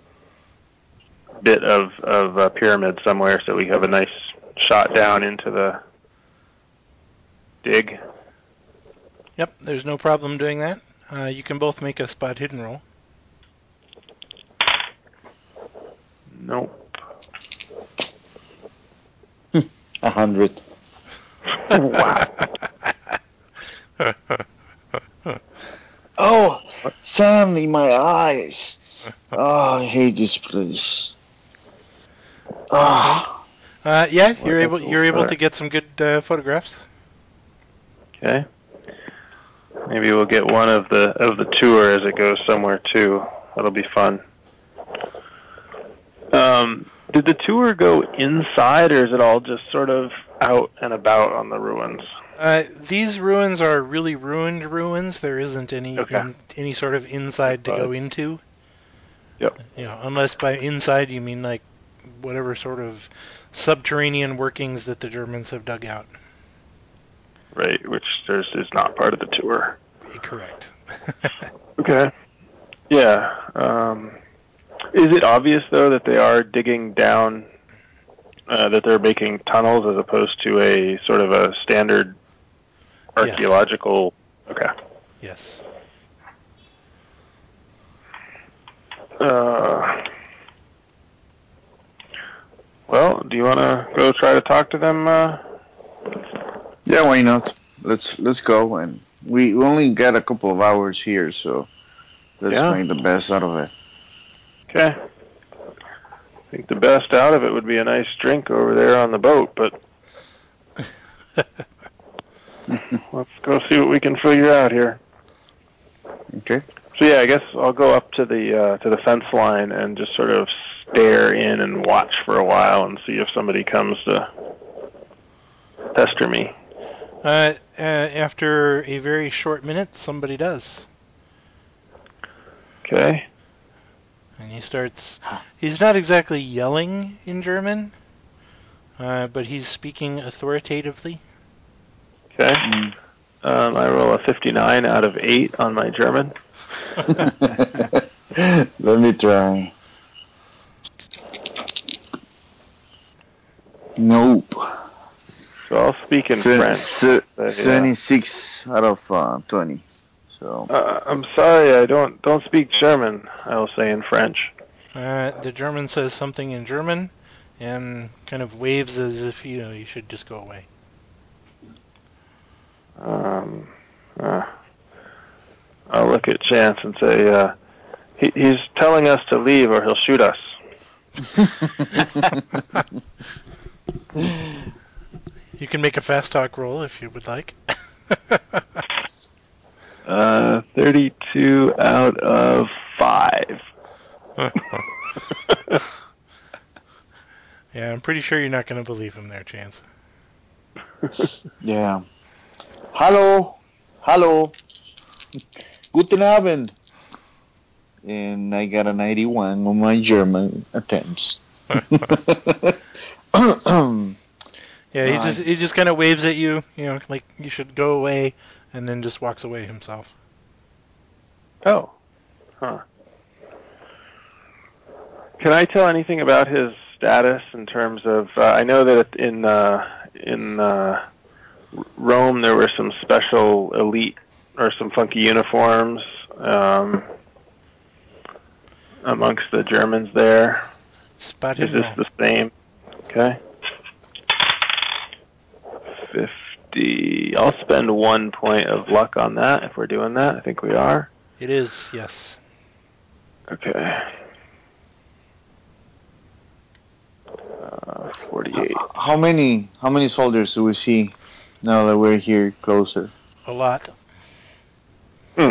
Speaker 6: bit of, of uh, pyramid somewhere so we have a nice shot down into the dig.
Speaker 4: Yep, there's no problem doing that. Uh, you can both make a spot hidden roll.
Speaker 6: Nope.
Speaker 8: A hundred.
Speaker 6: Wow.
Speaker 8: Oh, sun in my eyes. Oh, I hate this place. Oh.
Speaker 4: Uh, yeah, you're able you're able to get some good uh, photographs.
Speaker 6: Okay. Maybe we'll get one of the of the tour as it goes somewhere too. That'll be fun. Um, did the tour go inside, or is it all just sort of out and about on the ruins?
Speaker 4: Uh, these ruins are really ruined ruins. There isn't any
Speaker 6: Okay.
Speaker 4: in, any sort of inside to go into.
Speaker 6: Yep.
Speaker 4: You know, unless by inside you mean like whatever sort of subterranean workings that the Germans have dug out.
Speaker 6: Right, which there's is not part of the tour.
Speaker 4: Correct.
Speaker 6: Okay. Yeah. Um, is it obvious though that they are digging down, uh, that they're making tunnels as opposed to a sort of a standard archaeological? Yes. Okay.
Speaker 4: Yes.
Speaker 6: Uh, well, do you want to go try to talk to them? Uh?
Speaker 8: Yeah, why not? Let's let's go. And we only got a couple of hours here, so let's
Speaker 6: Yeah.
Speaker 8: make the best out of it.
Speaker 6: Okay. I think the best out of it would be a nice drink over there on the boat, but let's go see what we can figure out here.
Speaker 8: Okay.
Speaker 6: So yeah, I guess I'll go up to the uh, to the fence line and just sort of stare in and watch for a while and see if somebody comes to pester me.
Speaker 4: Uh, uh, after a very short minute, somebody does.
Speaker 6: Okay.
Speaker 4: And he starts... He's not exactly yelling in German, uh, but he's speaking authoritatively.
Speaker 6: Okay. Um, I roll a fifty-nine out of eight on my German.
Speaker 8: Let me try. Nope.
Speaker 6: So I'll speak in
Speaker 8: Se-
Speaker 6: French.
Speaker 8: se-
Speaker 6: But, yeah.
Speaker 8: seventy-six out of uh, twenty. So.
Speaker 6: Uh, I'm sorry, I don't don't speak German. I'll say in French.
Speaker 4: Uh, the German says something in German and kind of waves as if, you know, you should just go away.
Speaker 6: Um, uh, I'll look at Chance and say, uh, he, he's telling us to leave or he'll shoot us.
Speaker 4: You can make a fast talk roll if you would like.
Speaker 6: uh, thirty-two out of five.
Speaker 4: Yeah, I'm pretty sure you're not going to believe him there, Chance.
Speaker 8: Yeah. Hello. Hello. Guten Abend. And I got a ninety-one on my German attempts.
Speaker 4: Yeah, he
Speaker 8: Uh,
Speaker 4: just he just kind of waves at you, you know, like you should go away, and then just walks away himself.
Speaker 6: Oh. Huh. Can I tell anything about his status in terms of? Uh, I know that in uh, in uh, Rome there were some special elite or some funky uniforms um, amongst the Germans there.
Speaker 4: Spotted
Speaker 6: Is this
Speaker 4: no.
Speaker 6: the same? Okay. Fifty. I'll spend one point of luck on that if we're doing that. I think we are.
Speaker 4: It is, yes.
Speaker 6: Okay. Uh, Forty-eight.
Speaker 8: how many how many soldiers do we see now that we're here closer?
Speaker 4: A lot.
Speaker 6: Hmm.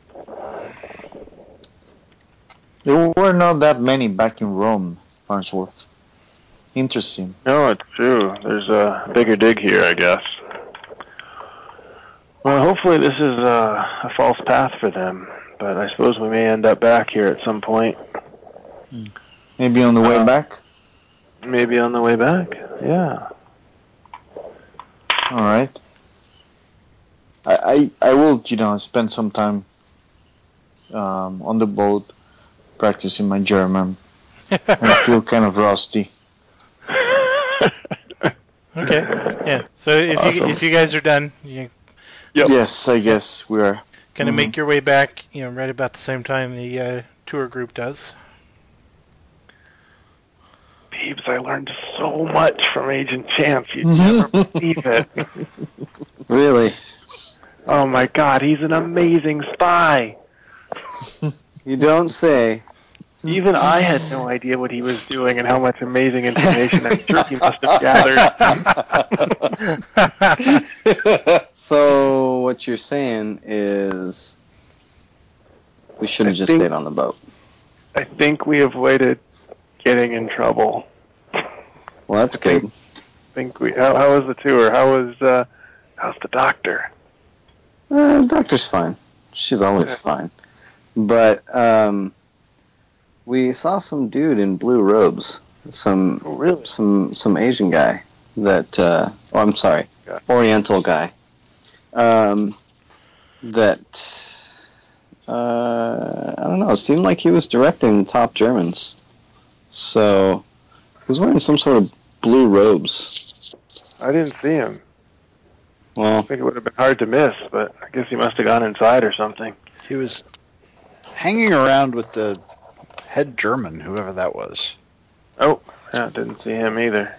Speaker 8: There were not that many back in Rome, Farnsworth. Interesting.
Speaker 6: No, it's true. There's a bigger dig here, I guess. Well, hopefully this is a, a false path for them, but I suppose we may end up back here at some point.
Speaker 8: Maybe on the way
Speaker 6: Uh,
Speaker 8: back?
Speaker 6: Maybe on the way back. Yeah.
Speaker 8: All right. I, I, I will, you know, spend some time um, on the boat practicing my German. I feel kind of rusty.
Speaker 4: Okay. Yeah. So if you
Speaker 6: Awesome.
Speaker 4: if you guys are done, you
Speaker 6: Yep.
Speaker 8: Yes, I guess we are.
Speaker 4: kind of
Speaker 8: Mhm.
Speaker 4: make your way back, you know, right about the same time the uh, tour group does.
Speaker 6: Peeps, I learned so much from Agent Chance. You'd never believe it.
Speaker 5: Really?
Speaker 6: Oh my God, he's an amazing spy.
Speaker 5: You don't say.
Speaker 6: Even I had no idea what he was doing and how much amazing information I'm sure he must have gathered.
Speaker 5: So what you're saying is we should have
Speaker 6: I
Speaker 5: just
Speaker 6: think-
Speaker 5: stayed on the boat.
Speaker 6: I think we avoided getting in trouble.
Speaker 5: Well, that's
Speaker 6: I think-
Speaker 5: good.
Speaker 6: I think we. How, how was the tour? How was uh, how's the doctor?
Speaker 5: Uh, doctor's fine. She's always
Speaker 6: Okay.
Speaker 5: fine. But um, we saw some dude in blue robes. Some
Speaker 6: Oh, really?
Speaker 5: some some Asian guy that. Uh, oh, I'm sorry,
Speaker 6: Yeah.
Speaker 5: Oriental guy. Um, that. Uh, I don't know. It seemed like he was directing the top Germans. So he was wearing some sort of blue robes.
Speaker 6: I didn't see him. I
Speaker 5: Well,
Speaker 6: think it would have been hard to miss, but I guess he must have gone inside or something.
Speaker 7: He was hanging around with the head German, whoever that was.
Speaker 6: Oh, yeah, didn't see him either.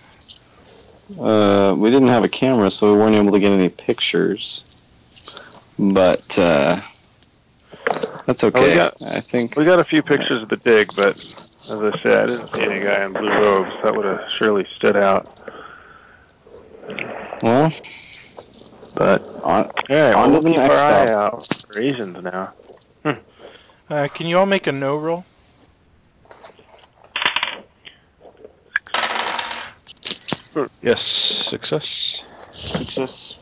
Speaker 5: uh, we didn't have a camera, so we weren't able to get any pictures. But uh, that's okay.
Speaker 6: Oh, we got-
Speaker 5: I think.
Speaker 6: We got a few pictures of the dig, but as I said, I didn't see any guy in blue robes. That would have surely stood out.
Speaker 5: Well,
Speaker 6: But
Speaker 5: on,
Speaker 6: yeah,
Speaker 5: on
Speaker 6: we'll
Speaker 5: to the
Speaker 6: keep
Speaker 5: next
Speaker 6: our eye
Speaker 5: stop.
Speaker 6: out for Asians now.
Speaker 4: Uh, can you all make a no roll?
Speaker 7: Yes, success.
Speaker 8: Success.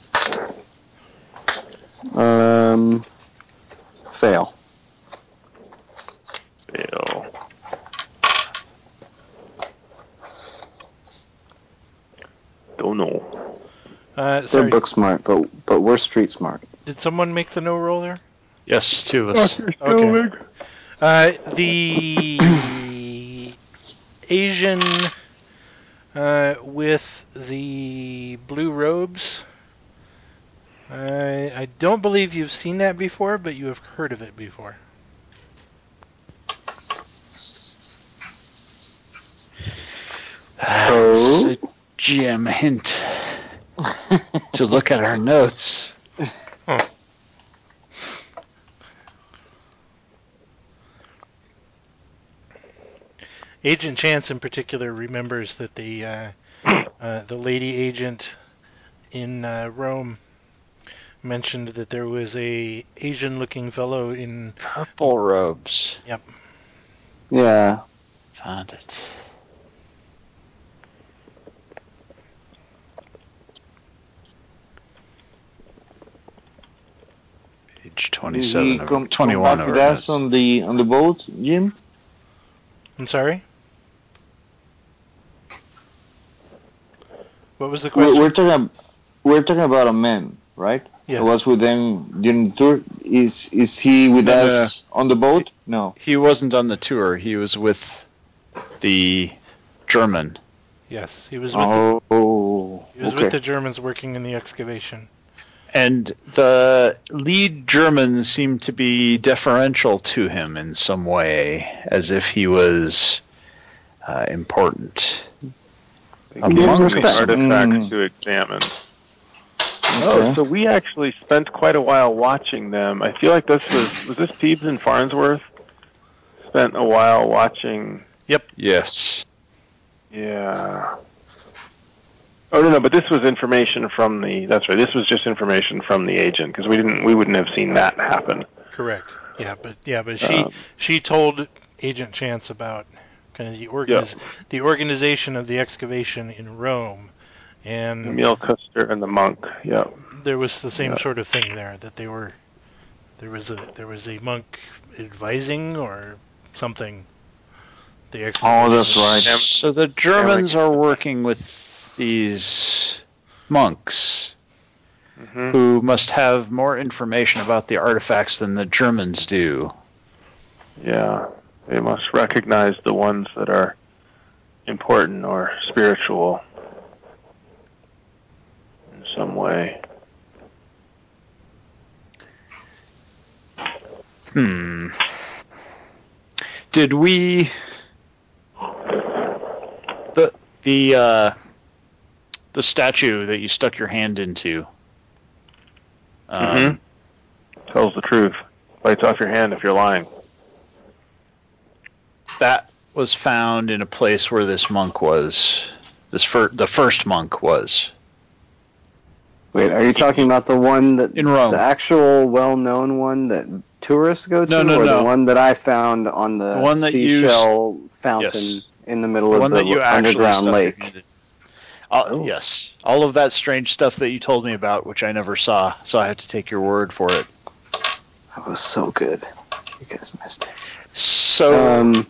Speaker 5: Um, fail.
Speaker 6: Fail. Don't know.
Speaker 4: Uh,
Speaker 5: They're
Speaker 4: sorry.
Speaker 5: book smart, but but we're street smart.
Speaker 4: Did someone make the no roll there?
Speaker 7: Yes, two of us.
Speaker 4: Okay. Uh, the Asian uh, with the blue robes. I I don't believe you've seen that before, but you have heard of it before.
Speaker 7: This is a G M hint to look at our notes.
Speaker 4: Agent Chance, in particular, remembers that the uh, uh, the lady agent in uh, Rome mentioned that there was a Asian-looking fellow in.
Speaker 7: Purple robes.
Speaker 4: Yep.
Speaker 5: Yeah.
Speaker 7: Found it. Page
Speaker 8: Did
Speaker 7: twenty-seven
Speaker 8: he
Speaker 7: of
Speaker 8: come, come
Speaker 7: twenty-one
Speaker 8: back
Speaker 7: of
Speaker 8: with
Speaker 7: our
Speaker 8: us on the on the boat, Jim?
Speaker 4: I'm sorry? What was the
Speaker 8: We're,
Speaker 4: question?
Speaker 8: we're talking we're talking about a man, right?
Speaker 4: Yes.
Speaker 8: Who was with them during the tour. Is is he with
Speaker 7: No, no,
Speaker 8: us on the boat? No.
Speaker 7: He wasn't on the tour. He was with the German.
Speaker 4: Yes, he was with
Speaker 8: Oh,
Speaker 4: the, he was
Speaker 8: okay.
Speaker 4: with the Germans working in the excavation.
Speaker 7: And the lead German seemed to be deferential to him in some way, as if he was uh, important.
Speaker 6: They
Speaker 7: Among
Speaker 6: gave him the
Speaker 8: respect.
Speaker 6: artifacts
Speaker 8: Mm.
Speaker 6: to examine.
Speaker 8: Okay.
Speaker 6: Oh, so we actually spent quite a while watching them. I feel like this was was this Peebs and Farnsworth? Spent a while watching.
Speaker 7: Yes.
Speaker 6: Yeah. Oh no, no, but this was information from the. That's right. This was just information from the agent because we didn't. We wouldn't have seen that happen.
Speaker 4: Correct. Yeah, but yeah, but she
Speaker 6: Um,
Speaker 4: she told Agent Chance about kind of the organiz- the organization of the excavation in Rome, and
Speaker 6: Emil Custer and the monk. Yep.
Speaker 4: there was the same
Speaker 6: Yeah.
Speaker 4: sort of thing there, that they were there was a there was a monk advising or something. The excavation.
Speaker 8: Oh, that's right.
Speaker 6: Am-
Speaker 7: So the Germans are working with these monks
Speaker 6: Mhm.
Speaker 7: who must have more information about the artifacts than the Germans do.
Speaker 6: Yeah. They must recognize the ones that are important or spiritual in some way.
Speaker 7: Hmm. Did we the the uh, the statue that you stuck your hand into? Um,
Speaker 6: Mhm. Tells the truth. Bites off your hand if you're lying.
Speaker 7: That was found in a place where this monk was. This fir- the first monk was
Speaker 5: Wait, are you talking about the one that
Speaker 7: in Rome.
Speaker 5: the actual well-known one that tourists go to,
Speaker 7: No, no,
Speaker 5: or
Speaker 7: no.
Speaker 5: the one that I found on the,
Speaker 7: The one that you-
Speaker 5: seashell fountain
Speaker 7: Yes.
Speaker 5: in the middle
Speaker 7: The
Speaker 5: of
Speaker 7: one
Speaker 5: the
Speaker 7: that you actually
Speaker 5: underground
Speaker 7: stuck your
Speaker 5: lake?
Speaker 7: hand in. All,
Speaker 6: Oh.
Speaker 7: Yes, all of that strange stuff that you told me about, which I never saw, so I had to take your word for it.
Speaker 5: That was so good. You guys missed it.
Speaker 7: So
Speaker 5: Um,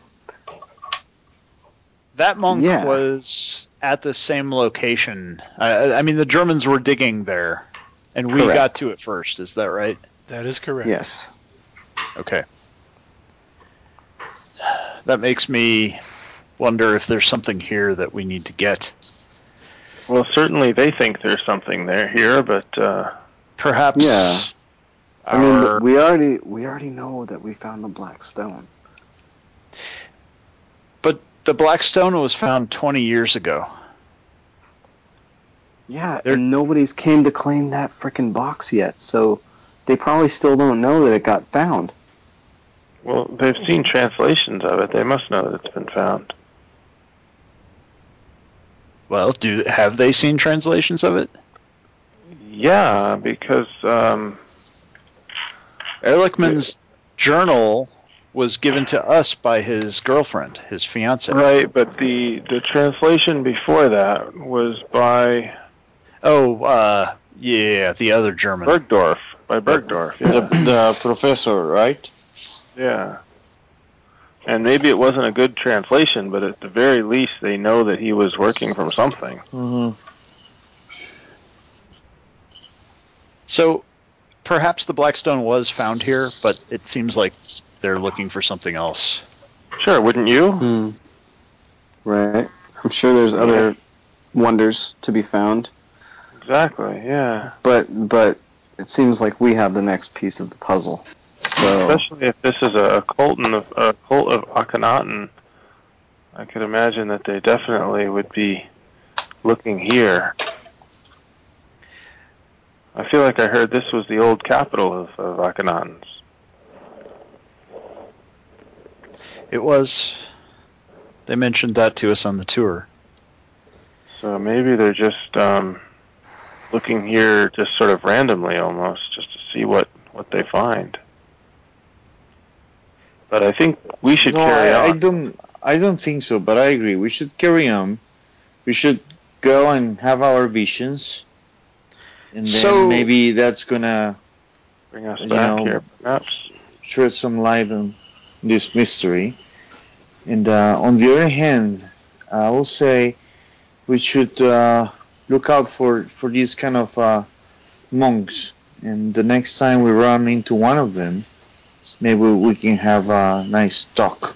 Speaker 7: that monk
Speaker 5: yeah.
Speaker 7: was at the same location. I, I mean, the Germans were digging there, and we
Speaker 5: Correct.
Speaker 7: got to it first. Is that right?
Speaker 4: That is correct.
Speaker 5: yes.
Speaker 7: Okay. That makes me wonder if there's something here that we need to get.
Speaker 6: Well, certainly they think there's something there here, but uh,
Speaker 7: Perhaps.
Speaker 5: Yeah. I
Speaker 7: our-
Speaker 5: mean, we already we already know that we found the black stone.
Speaker 7: But the black stone was found twenty years ago.
Speaker 5: Yeah,
Speaker 7: They're-
Speaker 5: and nobody's came to claim that frickin' box yet, so they probably still don't know that it got found.
Speaker 6: well, they've seen translations of it. They must know that it's been found.
Speaker 7: Well, do have they seen translations of it?
Speaker 6: Yeah, because um,
Speaker 7: Ehrlichman's journal was given to us by his girlfriend, his fiance.
Speaker 6: right, but the the translation before that was by
Speaker 7: Oh, uh, yeah, the other German.
Speaker 6: Bergdorf. By Bergdorf.
Speaker 8: The,
Speaker 6: Yeah.
Speaker 8: the professor, right?
Speaker 6: Yeah. And maybe it wasn't a good translation, but at the very least, they know that he was working from something.
Speaker 8: Mm-hmm.
Speaker 7: So perhaps the black stone was found here, but it seems like they're looking for something else.
Speaker 6: Sure, wouldn't you?
Speaker 5: Hmm. Right. I'm sure there's other wonders to be found,
Speaker 6: Exactly. Yeah.
Speaker 5: but but it seems like we have the next piece of the puzzle. So
Speaker 6: Especially if this is a cult of a cult of Akhenaten, I could imagine that they definitely would be looking here. I feel like I heard this was the old capital of, of Akhenatens.
Speaker 7: It was. They mentioned that to us on the tour.
Speaker 6: So maybe they're just um, looking here just sort of randomly almost, just to see what, what they find. But I think we should
Speaker 8: no,
Speaker 6: carry
Speaker 8: I, I
Speaker 6: on.
Speaker 8: don't. I don't think so. But I agree. We should carry on. We should go and have our visions, and then
Speaker 7: So-
Speaker 8: maybe that's gonna
Speaker 6: bring us
Speaker 8: you
Speaker 6: back
Speaker 8: know,
Speaker 6: here, perhaps.
Speaker 8: shed some light on this mystery. And uh, on the other hand, I will say we should uh, look out for, for these kind of uh, monks. And the next time we run into one of them, maybe we can have a nice talk.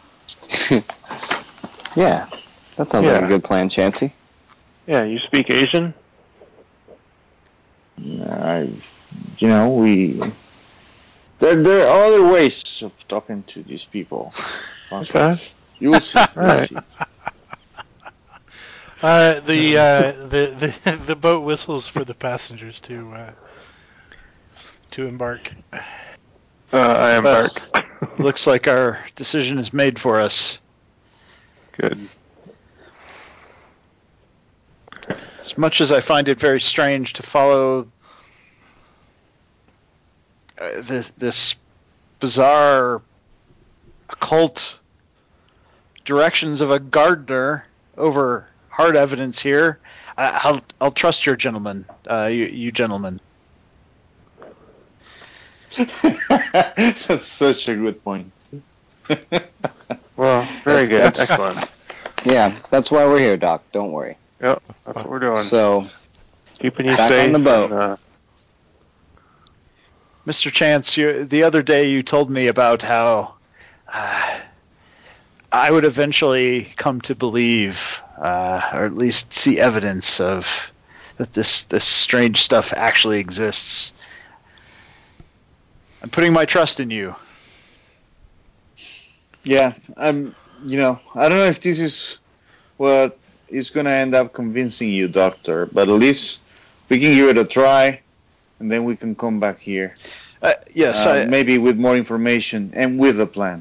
Speaker 5: Yeah, that sounds
Speaker 6: Yeah.
Speaker 5: like a good plan, Chansey.
Speaker 6: Yeah, you speak Asian?
Speaker 8: I, you know, we there there are other ways of talking to these people.
Speaker 6: Okay.
Speaker 8: You will see. You will
Speaker 6: Alright.
Speaker 8: see.
Speaker 4: Uh, the, uh, the the the boat whistles for the passengers to uh, to embark.
Speaker 6: Uh, I embark.
Speaker 7: Looks like our decision is made for us.
Speaker 6: Good.
Speaker 7: As much as I find it very strange to follow uh, this this bizarre occult directions of a gardener over hard evidence here, I, I'll I'll trust your gentlemen, uh, you, you gentlemen.
Speaker 8: That's such a good point.
Speaker 6: Well, very good.
Speaker 5: That's-
Speaker 6: Excellent.
Speaker 5: Yeah, that's why we're here, Doc. Don't worry.
Speaker 6: Yep, that's what we're doing.
Speaker 5: So,
Speaker 6: Keeping you
Speaker 5: back
Speaker 6: safe.
Speaker 5: on the boat.
Speaker 6: And, uh,
Speaker 7: Mister Chance, you, the other day you told me about how uh, I would eventually come to believe, uh, or at least see evidence of that this this strange stuff actually exists. I'm putting my trust in you.
Speaker 8: Yeah, I'm. You know, I don't know if this is what is going to end up convincing you, Doctor, but at least we can give it a try, and then we can come back here.
Speaker 7: Uh, yes,
Speaker 8: Uh,
Speaker 7: I,
Speaker 8: maybe with more information and with a plan.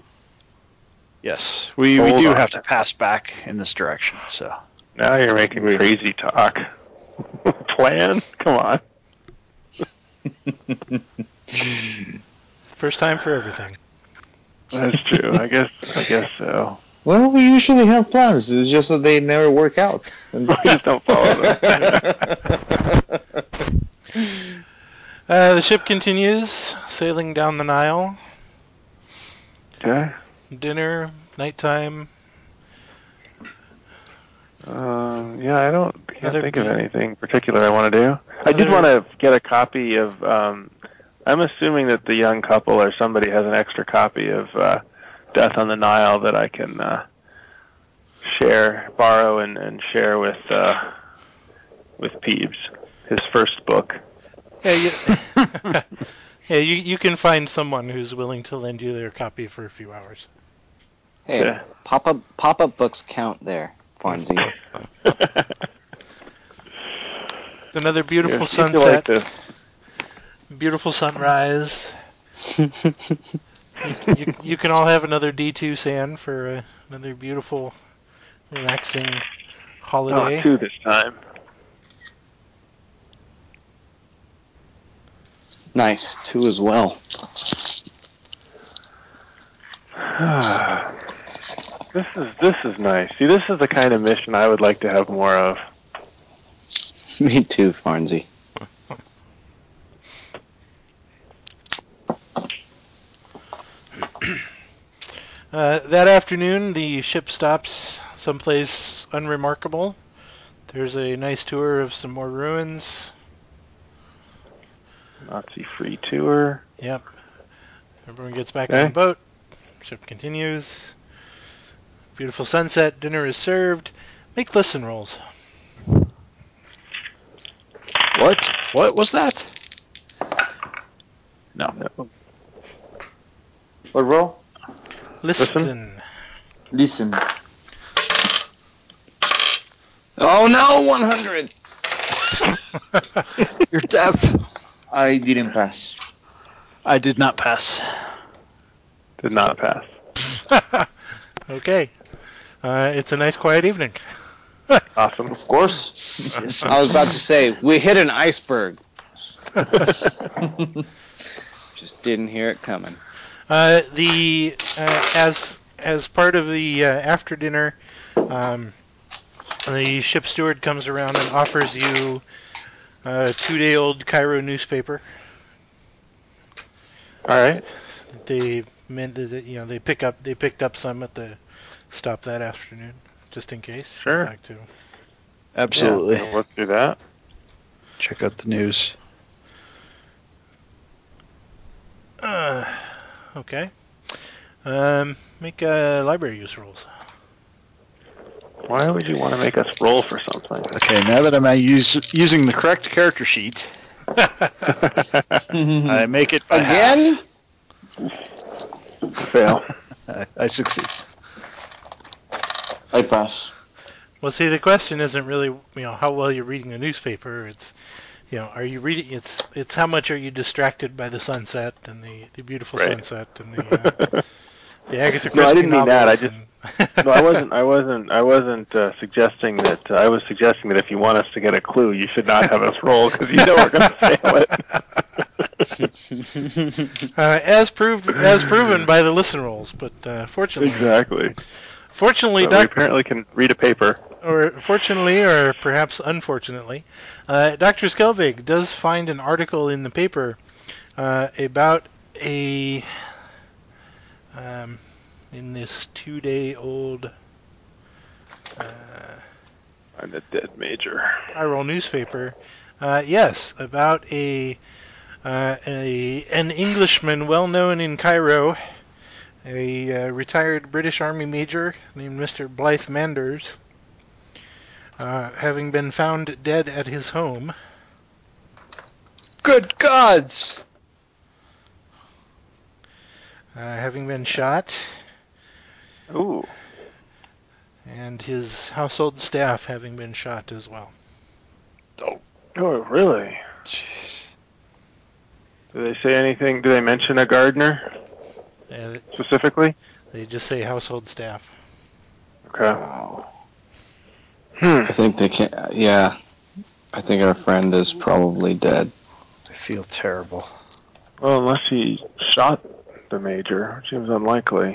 Speaker 7: yes, we, we
Speaker 6: Hold
Speaker 7: do
Speaker 6: on.
Speaker 7: have to pass back in this direction. So
Speaker 6: now you're making
Speaker 8: Wait.
Speaker 6: crazy talk. Plan? Come on.
Speaker 4: First time for everything.
Speaker 6: That's true. I guess. I guess so.
Speaker 8: Well, we usually have plans. It's just that they never work out.
Speaker 6: We just don't follow them.
Speaker 4: Uh, the ship continues sailing down the Nile.
Speaker 6: Okay.
Speaker 4: Dinner, nighttime.
Speaker 6: Um, yeah, I don't can't
Speaker 4: Another
Speaker 6: think of
Speaker 4: be-
Speaker 6: anything particular I want to do. I did want
Speaker 4: Another-
Speaker 6: to get a copy of. Um, I'm assuming that the young couple or somebody has an extra copy of uh, Death on the Nile that I can uh, share, borrow, and, and share with uh, with Peebs, his first book.
Speaker 4: Yeah, you, yeah, you you can find someone who's willing to lend you their copy for a few hours.
Speaker 5: Hey,
Speaker 6: Yeah.
Speaker 5: pop-up pop-up books count there, Farnsey.
Speaker 4: It's another beautiful
Speaker 6: Yes, if you
Speaker 4: sunset,
Speaker 6: like this.
Speaker 4: beautiful sunrise. You, you can all have another D two sand for uh, another beautiful, relaxing holiday.
Speaker 6: Oh, two this time.
Speaker 5: Nice, two as well.
Speaker 6: This is this is nice. See, this is the kind of mission I would like to have more of.
Speaker 5: Me too, Farnsey.
Speaker 4: Uh, that afternoon, the ship stops someplace unremarkable. There's a nice tour of some more ruins.
Speaker 6: Nazi free tour.
Speaker 4: Yep. Everyone gets back
Speaker 6: Okay.
Speaker 4: on the boat. Ship continues. Beautiful sunset. Dinner is served. Make listen rolls.
Speaker 7: what what was that? No.
Speaker 8: What roll?
Speaker 4: Listen.
Speaker 8: Listen.
Speaker 5: Oh no, one hundred!
Speaker 7: You're deaf.
Speaker 8: I didn't pass.
Speaker 7: I did not pass.
Speaker 6: Did not pass.
Speaker 4: Okay. Uh, it's a nice quiet evening.
Speaker 6: Awesome.
Speaker 8: Of course.
Speaker 7: Yes,
Speaker 5: I was about to say, we hit an iceberg. Just didn't hear it coming.
Speaker 4: Uh, the uh, as as part of the uh, after dinner, um, the ship steward comes around and offers you a two-day-old Cairo newspaper.
Speaker 6: All right.
Speaker 4: They meant that, you know, they pick up they picked up some at the stop that afternoon, just in case.
Speaker 6: Sure.
Speaker 4: Back to
Speaker 7: Absolutely.
Speaker 6: Yeah, we'll look through that.
Speaker 7: Check out the news.
Speaker 4: Uh, okay. Um, make uh, library use rules.
Speaker 6: Why would you want to make us roll for something?
Speaker 7: Okay, now that I'm uh, use, using the correct character sheet, I make it by
Speaker 5: Again?
Speaker 6: Fail.
Speaker 7: half. I, I succeed.
Speaker 5: I pass.
Speaker 4: Well, see, the question isn't really, you know, how well you're reading the newspaper. It's, you know, are you reading? It's, it's how much are you distracted by the sunset and the, the beautiful
Speaker 6: Right.
Speaker 4: sunset and the, uh, the Agatha Christie
Speaker 6: No, I didn't mean that. I
Speaker 4: novels
Speaker 6: just
Speaker 4: and-
Speaker 6: no, I wasn't. I wasn't. I wasn't uh, suggesting that. Uh, I was suggesting that if you want us to get a clue, you should not have us roll because you know we're going to fail it.
Speaker 4: uh, as proved, as proven by the listen rolls. But uh, fortunately,
Speaker 6: Exactly.
Speaker 4: fortunately,
Speaker 6: But we
Speaker 4: Doc,
Speaker 6: apparently can read a paper.
Speaker 4: or fortunately, or perhaps unfortunately, uh, Doctor Skelvig does find an article in the paper uh, about a um, in this two-day-old uh,
Speaker 6: I'm a dead major.
Speaker 4: Tyrol newspaper. Uh, yes, about a uh, a an Englishman well known in Cairo, a uh, retired British Army major named Mister Blythe Manders, uh, having been found dead at his home.
Speaker 7: Good gods!
Speaker 4: Uh, having been shot,
Speaker 6: Ooh.
Speaker 4: and his household staff having been shot as well.
Speaker 6: Oh, really?
Speaker 7: Jeez.
Speaker 6: Do they say anything? Do they mention a gardener
Speaker 4: Uh,
Speaker 6: specifically?
Speaker 4: they just say household staff.
Speaker 6: Okay.
Speaker 5: Wow.
Speaker 6: Hmm.
Speaker 5: I think they can't. Yeah. I think our friend is probably dead.
Speaker 7: I feel terrible.
Speaker 6: Well, unless he shot the major, which seems unlikely.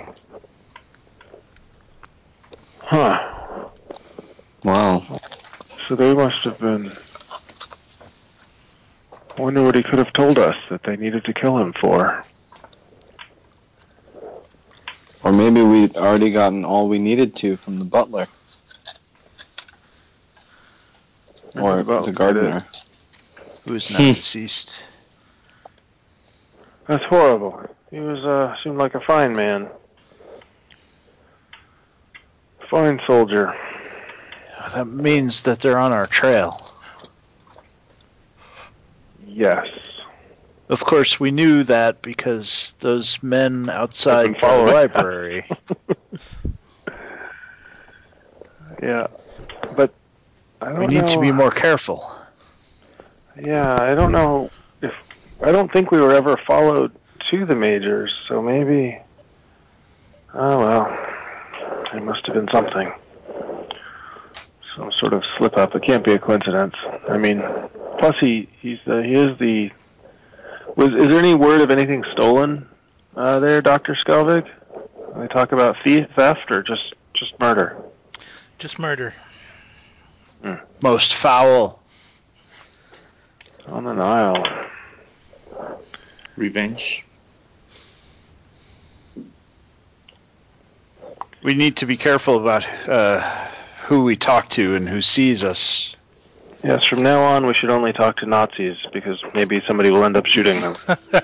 Speaker 6: Huh.
Speaker 5: Wow.
Speaker 6: So they must have been... I wonder what he could have told us that they needed to kill him for.
Speaker 5: Or maybe we'd already gotten all we needed to from the butler.
Speaker 6: Maybe
Speaker 5: Or
Speaker 6: the butler
Speaker 5: the
Speaker 6: did
Speaker 5: gardener.
Speaker 7: Who is now
Speaker 5: Hmm.
Speaker 7: deceased?
Speaker 6: That's horrible. He was, uh, seemed like a fine man. Fine soldier.
Speaker 7: That means that they're on our trail.
Speaker 6: Yes.
Speaker 7: Of course, we knew that because those men outside
Speaker 6: Been
Speaker 7: the
Speaker 6: following.
Speaker 7: library.
Speaker 6: Yeah. But I don't
Speaker 7: We need
Speaker 6: know.
Speaker 7: to be more careful.
Speaker 6: Yeah, I don't know if... I don't think we were ever followed to the majors, so maybe... Oh, well. It must have been something. Some sort of slip-up. It can't be a coincidence. I mean, plus he he's the, he is the... Was Is there any word of anything stolen uh, there, Doctor Skelvig? They talk about thief, theft, or just, just murder?
Speaker 4: Just murder.
Speaker 7: Most foul.
Speaker 6: On the Nile.
Speaker 8: Revenge.
Speaker 7: We need to be careful about uh, who we talk to and who sees us.
Speaker 6: Yes, from now on we should only talk to Nazis, because maybe somebody will end up shooting them.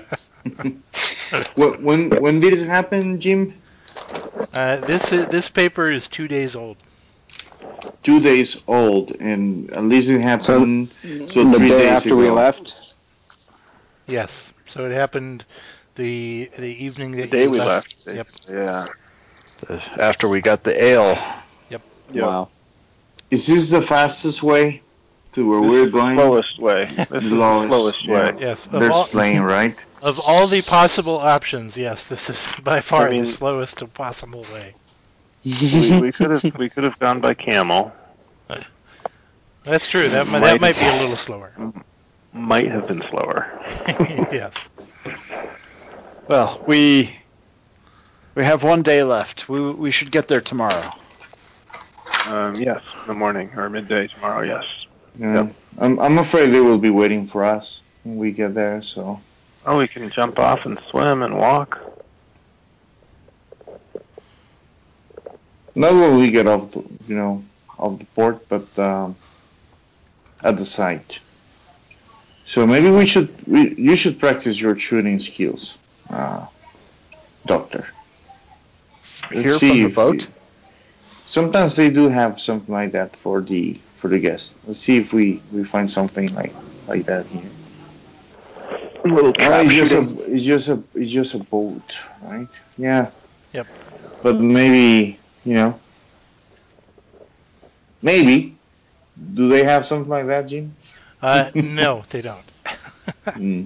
Speaker 8: When, when when did it happen, Jim?
Speaker 4: Uh, this is, this paper is two days old.
Speaker 8: Two days old, and at least it happened. So,
Speaker 5: the
Speaker 8: three
Speaker 5: day
Speaker 8: days
Speaker 5: after
Speaker 8: ago.
Speaker 5: we left?
Speaker 4: Yes. So it happened the the evening
Speaker 6: The
Speaker 4: that
Speaker 6: day
Speaker 4: you
Speaker 6: we
Speaker 4: left.
Speaker 6: left.
Speaker 4: Yep.
Speaker 6: Yeah.
Speaker 7: The, after we got the ale.
Speaker 6: Yep.
Speaker 5: Wow.
Speaker 8: Is this the fastest way to where
Speaker 6: This
Speaker 8: we're
Speaker 6: is
Speaker 8: going?
Speaker 6: the slowest way. This is the
Speaker 8: Lowest,
Speaker 6: slowest
Speaker 8: yeah.
Speaker 6: way.
Speaker 4: Yes. Of
Speaker 8: There's
Speaker 4: all,
Speaker 8: plane, right?
Speaker 4: of all the possible options, yes, this is by far
Speaker 6: I mean-
Speaker 4: the slowest possible way.
Speaker 6: we, we could have we could have gone by camel.
Speaker 4: That's true. That might,
Speaker 6: Might-
Speaker 4: that might be a little slower.
Speaker 6: Might have been slower.
Speaker 4: Yes.
Speaker 7: Well, we we have one day left. We we should get there tomorrow.
Speaker 6: Um, yes, in the morning or midday tomorrow. Yes.
Speaker 8: Yeah. I'm I'm afraid they will be waiting for us when we get there. So
Speaker 6: Oh, we can jump off and swim and walk.
Speaker 8: Not when we get off, the, you know, off the port, but um, at the site. So maybe we should, we, you should practice your shooting skills, uh, Doctor. Let's
Speaker 7: Here
Speaker 8: see
Speaker 7: from the
Speaker 8: if
Speaker 7: boat?
Speaker 8: we- sometimes they do have something like that for the for the guests. Let's see if we, we find something like like that here.
Speaker 6: A little
Speaker 8: Oh,
Speaker 6: trap
Speaker 8: it's just
Speaker 6: shooting.
Speaker 8: a it's just a it's just a boat, right? Yeah.
Speaker 4: Yep.
Speaker 8: But maybe, you know, maybe. Do they have something like that, Jim?
Speaker 4: Uh, no, they don't.
Speaker 8: Mm.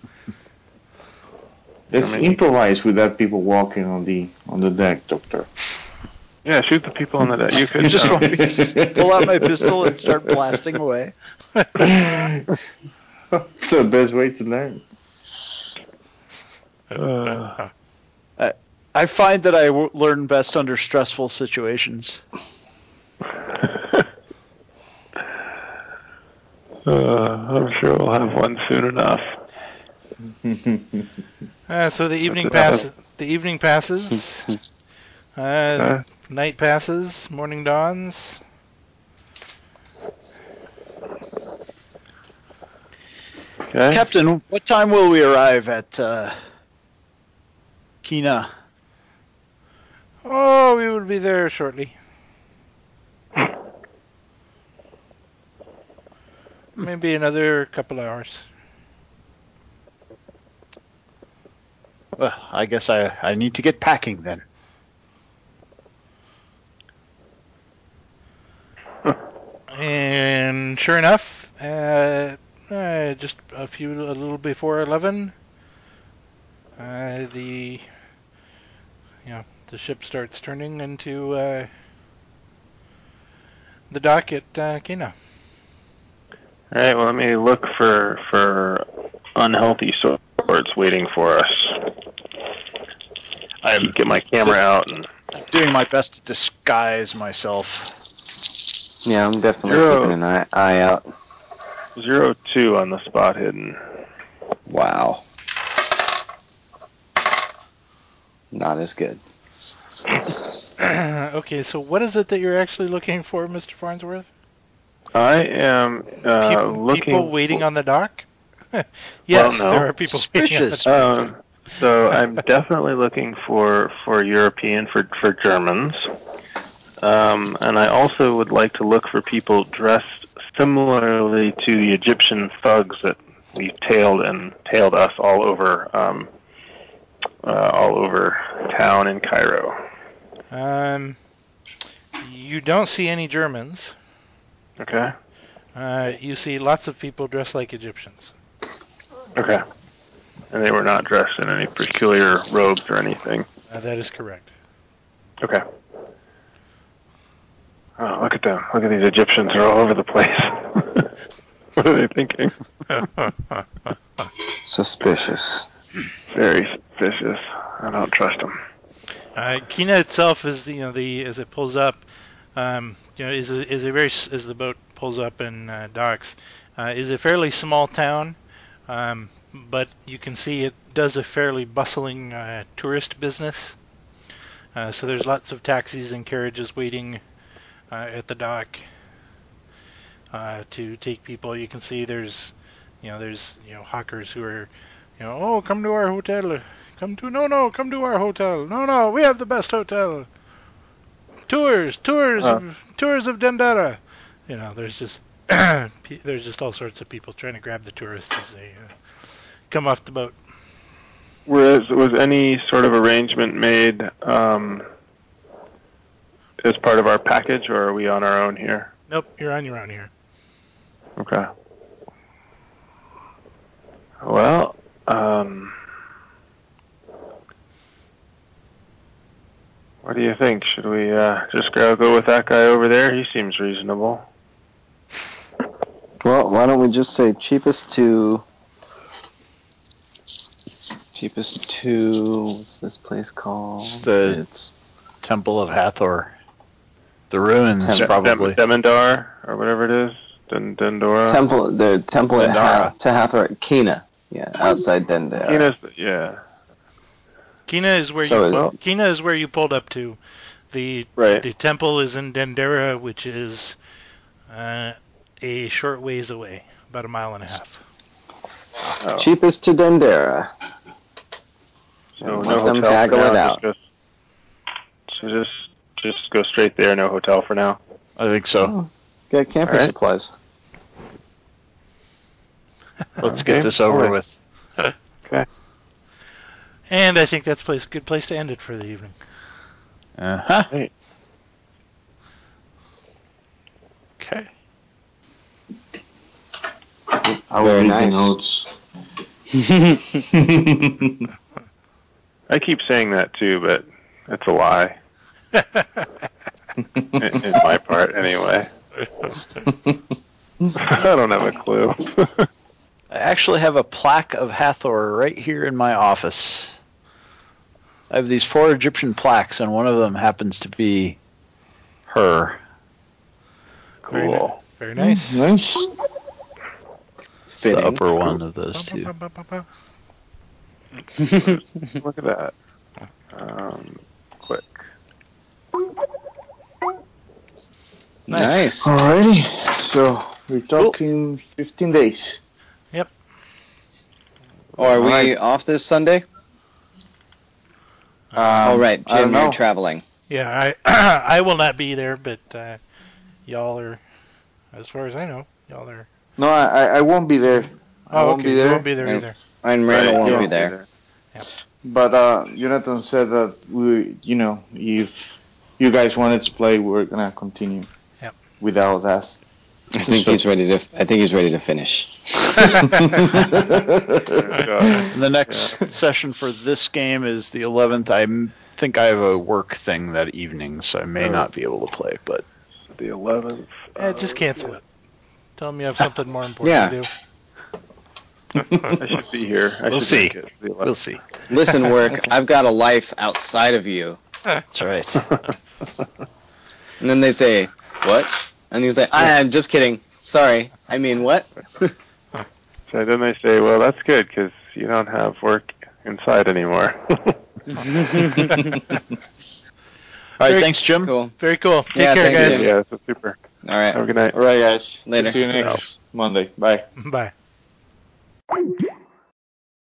Speaker 8: Let's
Speaker 6: I mean-
Speaker 8: improvise without people walking on the on the deck, Doctor.
Speaker 6: Yeah, shoot the people on the deck. You could
Speaker 7: You just
Speaker 6: um,
Speaker 7: want me to just pull out my pistol and start blasting away?
Speaker 8: It's the best way to learn.
Speaker 6: Uh,
Speaker 7: I find that I w- learn best under stressful situations.
Speaker 6: uh, I'm sure we'll have one soon enough.
Speaker 4: Uh, so the evening
Speaker 6: That's
Speaker 4: passes. The evening passes. Uh,
Speaker 6: Uh,
Speaker 4: night passes. Morning dawns.
Speaker 6: okay.
Speaker 7: Captain, what time will we arrive at uh, Kina?
Speaker 4: Oh, we will be there shortly. Maybe another couple hours.
Speaker 7: Well, I guess I, I need to get packing then.
Speaker 4: And sure enough, uh, uh, just a few, a little before eleven, uh, the, you know, the ship starts turning into uh, the dock at uh, Kina.
Speaker 6: All right. Well, let me look for for unhealthy swords waiting for us. I get my camera out and
Speaker 7: Doing my best to disguise myself.
Speaker 5: Yeah, I'm definitely
Speaker 6: Zero.
Speaker 5: keeping an eye, eye out.
Speaker 6: zero two on the spot hidden.
Speaker 5: Wow. Not as good.
Speaker 4: Okay, so what is it that you're actually looking for, Mister Farnsworth?
Speaker 6: I am uh,
Speaker 4: people,
Speaker 6: looking.
Speaker 4: people waiting
Speaker 6: for,
Speaker 4: on the dock? Yes,
Speaker 6: no.
Speaker 4: there are people waiting on the
Speaker 7: Suspicious.
Speaker 4: dock.
Speaker 6: Um, so I'm definitely looking for for European for for Germans, um, and I also would like to look for people dressed similarly to the Egyptian thugs that we tailed and tailed us all over um, uh, all over town in Cairo.
Speaker 4: Um, you don't see any Germans.
Speaker 6: Okay.
Speaker 4: Uh, you see lots of people dressed like Egyptians.
Speaker 6: Okay. And they were not dressed in any peculiar robes or anything.
Speaker 4: Uh, that is correct.
Speaker 6: Okay. Oh, look at them. Look at these Egyptians. They're all over the place. What are they thinking?
Speaker 5: Suspicious.
Speaker 6: Very suspicious. I don't trust them.
Speaker 4: Uh, Kina itself is, you know, the as it pulls up, um, you know, is a, is a very as the boat pulls up and uh, docks, uh, is a fairly small town, um, but you can see it does a fairly bustling uh, tourist business. Uh, so there's lots of taxis and carriages waiting uh, at the dock uh, to take people. You can see there's, you know, there's you know hawkers who are, you know, oh, come to our hotel. Come to no no come to our hotel. No no we have the best hotel. Tours tours
Speaker 6: Uh.
Speaker 4: of tours of Dendera. You know there's just there's just all sorts of people trying to grab the tourists as they uh, come off the boat.
Speaker 6: Was, was any sort of arrangement made um, as part of our package, or are we on our own here?
Speaker 4: Nope, you're on your own here.
Speaker 6: Okay. Well, um, what do you think? Should we uh, just go go with that guy over there? He seems reasonable.
Speaker 5: Well, why don't we just say cheapest to... Cheapest to... What's this place called?
Speaker 7: It's the-
Speaker 5: It's
Speaker 7: Temple of Hathor. The ruins,
Speaker 5: Temple.
Speaker 7: probably.
Speaker 6: Dem- Demendar, or whatever it is. Den- Dendora.
Speaker 5: Temple, the Temple at
Speaker 7: Dendara.
Speaker 5: Hath, to Hathor at Kina. Yeah, outside Dendera.
Speaker 6: Kina's, yeah.
Speaker 4: Kina is where
Speaker 5: So
Speaker 4: you
Speaker 5: is-
Speaker 6: Well,
Speaker 4: Kina is where you pulled up to. The
Speaker 6: Right.
Speaker 4: the temple is in Dendera, which is uh, a short ways away, about a mile and a half.
Speaker 6: oh,
Speaker 5: Cheapest to Dendera.
Speaker 6: so
Speaker 5: Let
Speaker 6: no
Speaker 5: them
Speaker 6: hotel for
Speaker 5: haggle
Speaker 6: now.
Speaker 5: it out.
Speaker 6: Just go, so just just go straight there. No hotel for now.
Speaker 7: I think so.
Speaker 5: Get camping
Speaker 6: All right.
Speaker 5: supplies.
Speaker 7: Let's
Speaker 6: Okay.
Speaker 7: get this over
Speaker 6: Alright.
Speaker 7: with.
Speaker 6: Okay.
Speaker 4: And I think that's a place, good place to end it for the evening.
Speaker 7: Uh huh.
Speaker 6: Right.
Speaker 7: Okay.
Speaker 8: I will
Speaker 5: Very
Speaker 8: read
Speaker 5: nice.
Speaker 8: the notes.
Speaker 6: I keep saying that too, but it's a lie. in, in my part, anyway. I don't have a clue.
Speaker 7: I actually have a plaque of Hathor right here in my office. I have these four Egyptian plaques, and one of them happens to be her.
Speaker 4: Very ni-
Speaker 6: Cool.
Speaker 4: Very nice.
Speaker 8: Nice.
Speaker 7: It's the
Speaker 5: Fitting.
Speaker 7: upper one of those two.
Speaker 4: Ba-ba-ba-ba-ba.
Speaker 6: Look at that. Um, quick.
Speaker 5: Nice.
Speaker 8: Alrighty. So we're talking fifteen days.
Speaker 5: Oh, are we
Speaker 8: Alright.
Speaker 5: off this Sunday?
Speaker 8: Um,
Speaker 5: oh, right.
Speaker 8: I don't
Speaker 5: Jim, you're
Speaker 8: know.
Speaker 5: traveling.
Speaker 4: Yeah, I I will not be there, but uh, y'all are, as far as I know, y'all are.
Speaker 8: No, I, I I won't be there. I
Speaker 4: Oh,
Speaker 8: won't
Speaker 4: okay.
Speaker 8: be
Speaker 4: You
Speaker 8: there.
Speaker 4: won't be there
Speaker 5: Yeah.
Speaker 4: either.
Speaker 5: And Randall
Speaker 6: Right,
Speaker 5: won't
Speaker 6: you
Speaker 5: be there.
Speaker 8: But uh, Jonathan said that we, you know, if you guys wanted to play, we're gonna continue.
Speaker 4: Yep.
Speaker 8: Without us.
Speaker 5: I think
Speaker 8: So-
Speaker 5: he's ready to. I think he's ready to finish.
Speaker 6: Oh, God.
Speaker 7: And the next session for this game is the eleventh. I m- think I have a work thing that evening, so I may
Speaker 6: Oh.
Speaker 7: not be able to play. But
Speaker 6: The eleventh.
Speaker 4: Eh, just cancel it. Tell them you have something more important
Speaker 5: Yeah.
Speaker 4: to do.
Speaker 6: I should be here. I
Speaker 7: We'll
Speaker 6: should
Speaker 7: see.
Speaker 6: make it to the
Speaker 7: we'll
Speaker 6: eleventh.
Speaker 7: see.
Speaker 5: Listen, work. I've got a life outside of you.
Speaker 7: That's right.
Speaker 5: And then they say, "What?" And he's like, "Ah, I'm just kidding. Sorry. I mean, what?"
Speaker 6: So then they say, well, that's good because you don't have work inside anymore.
Speaker 7: All right,
Speaker 4: Very
Speaker 7: thanks, Jim.
Speaker 5: Cool.
Speaker 4: Very cool. Take
Speaker 5: Yeah,
Speaker 4: care,
Speaker 5: thank
Speaker 4: guys.
Speaker 5: you.
Speaker 6: Yeah, that's super.
Speaker 5: All right.
Speaker 6: Have a good night.
Speaker 8: Alright, guys.
Speaker 5: Later.
Speaker 8: See you next Monday. Bye.
Speaker 4: Bye.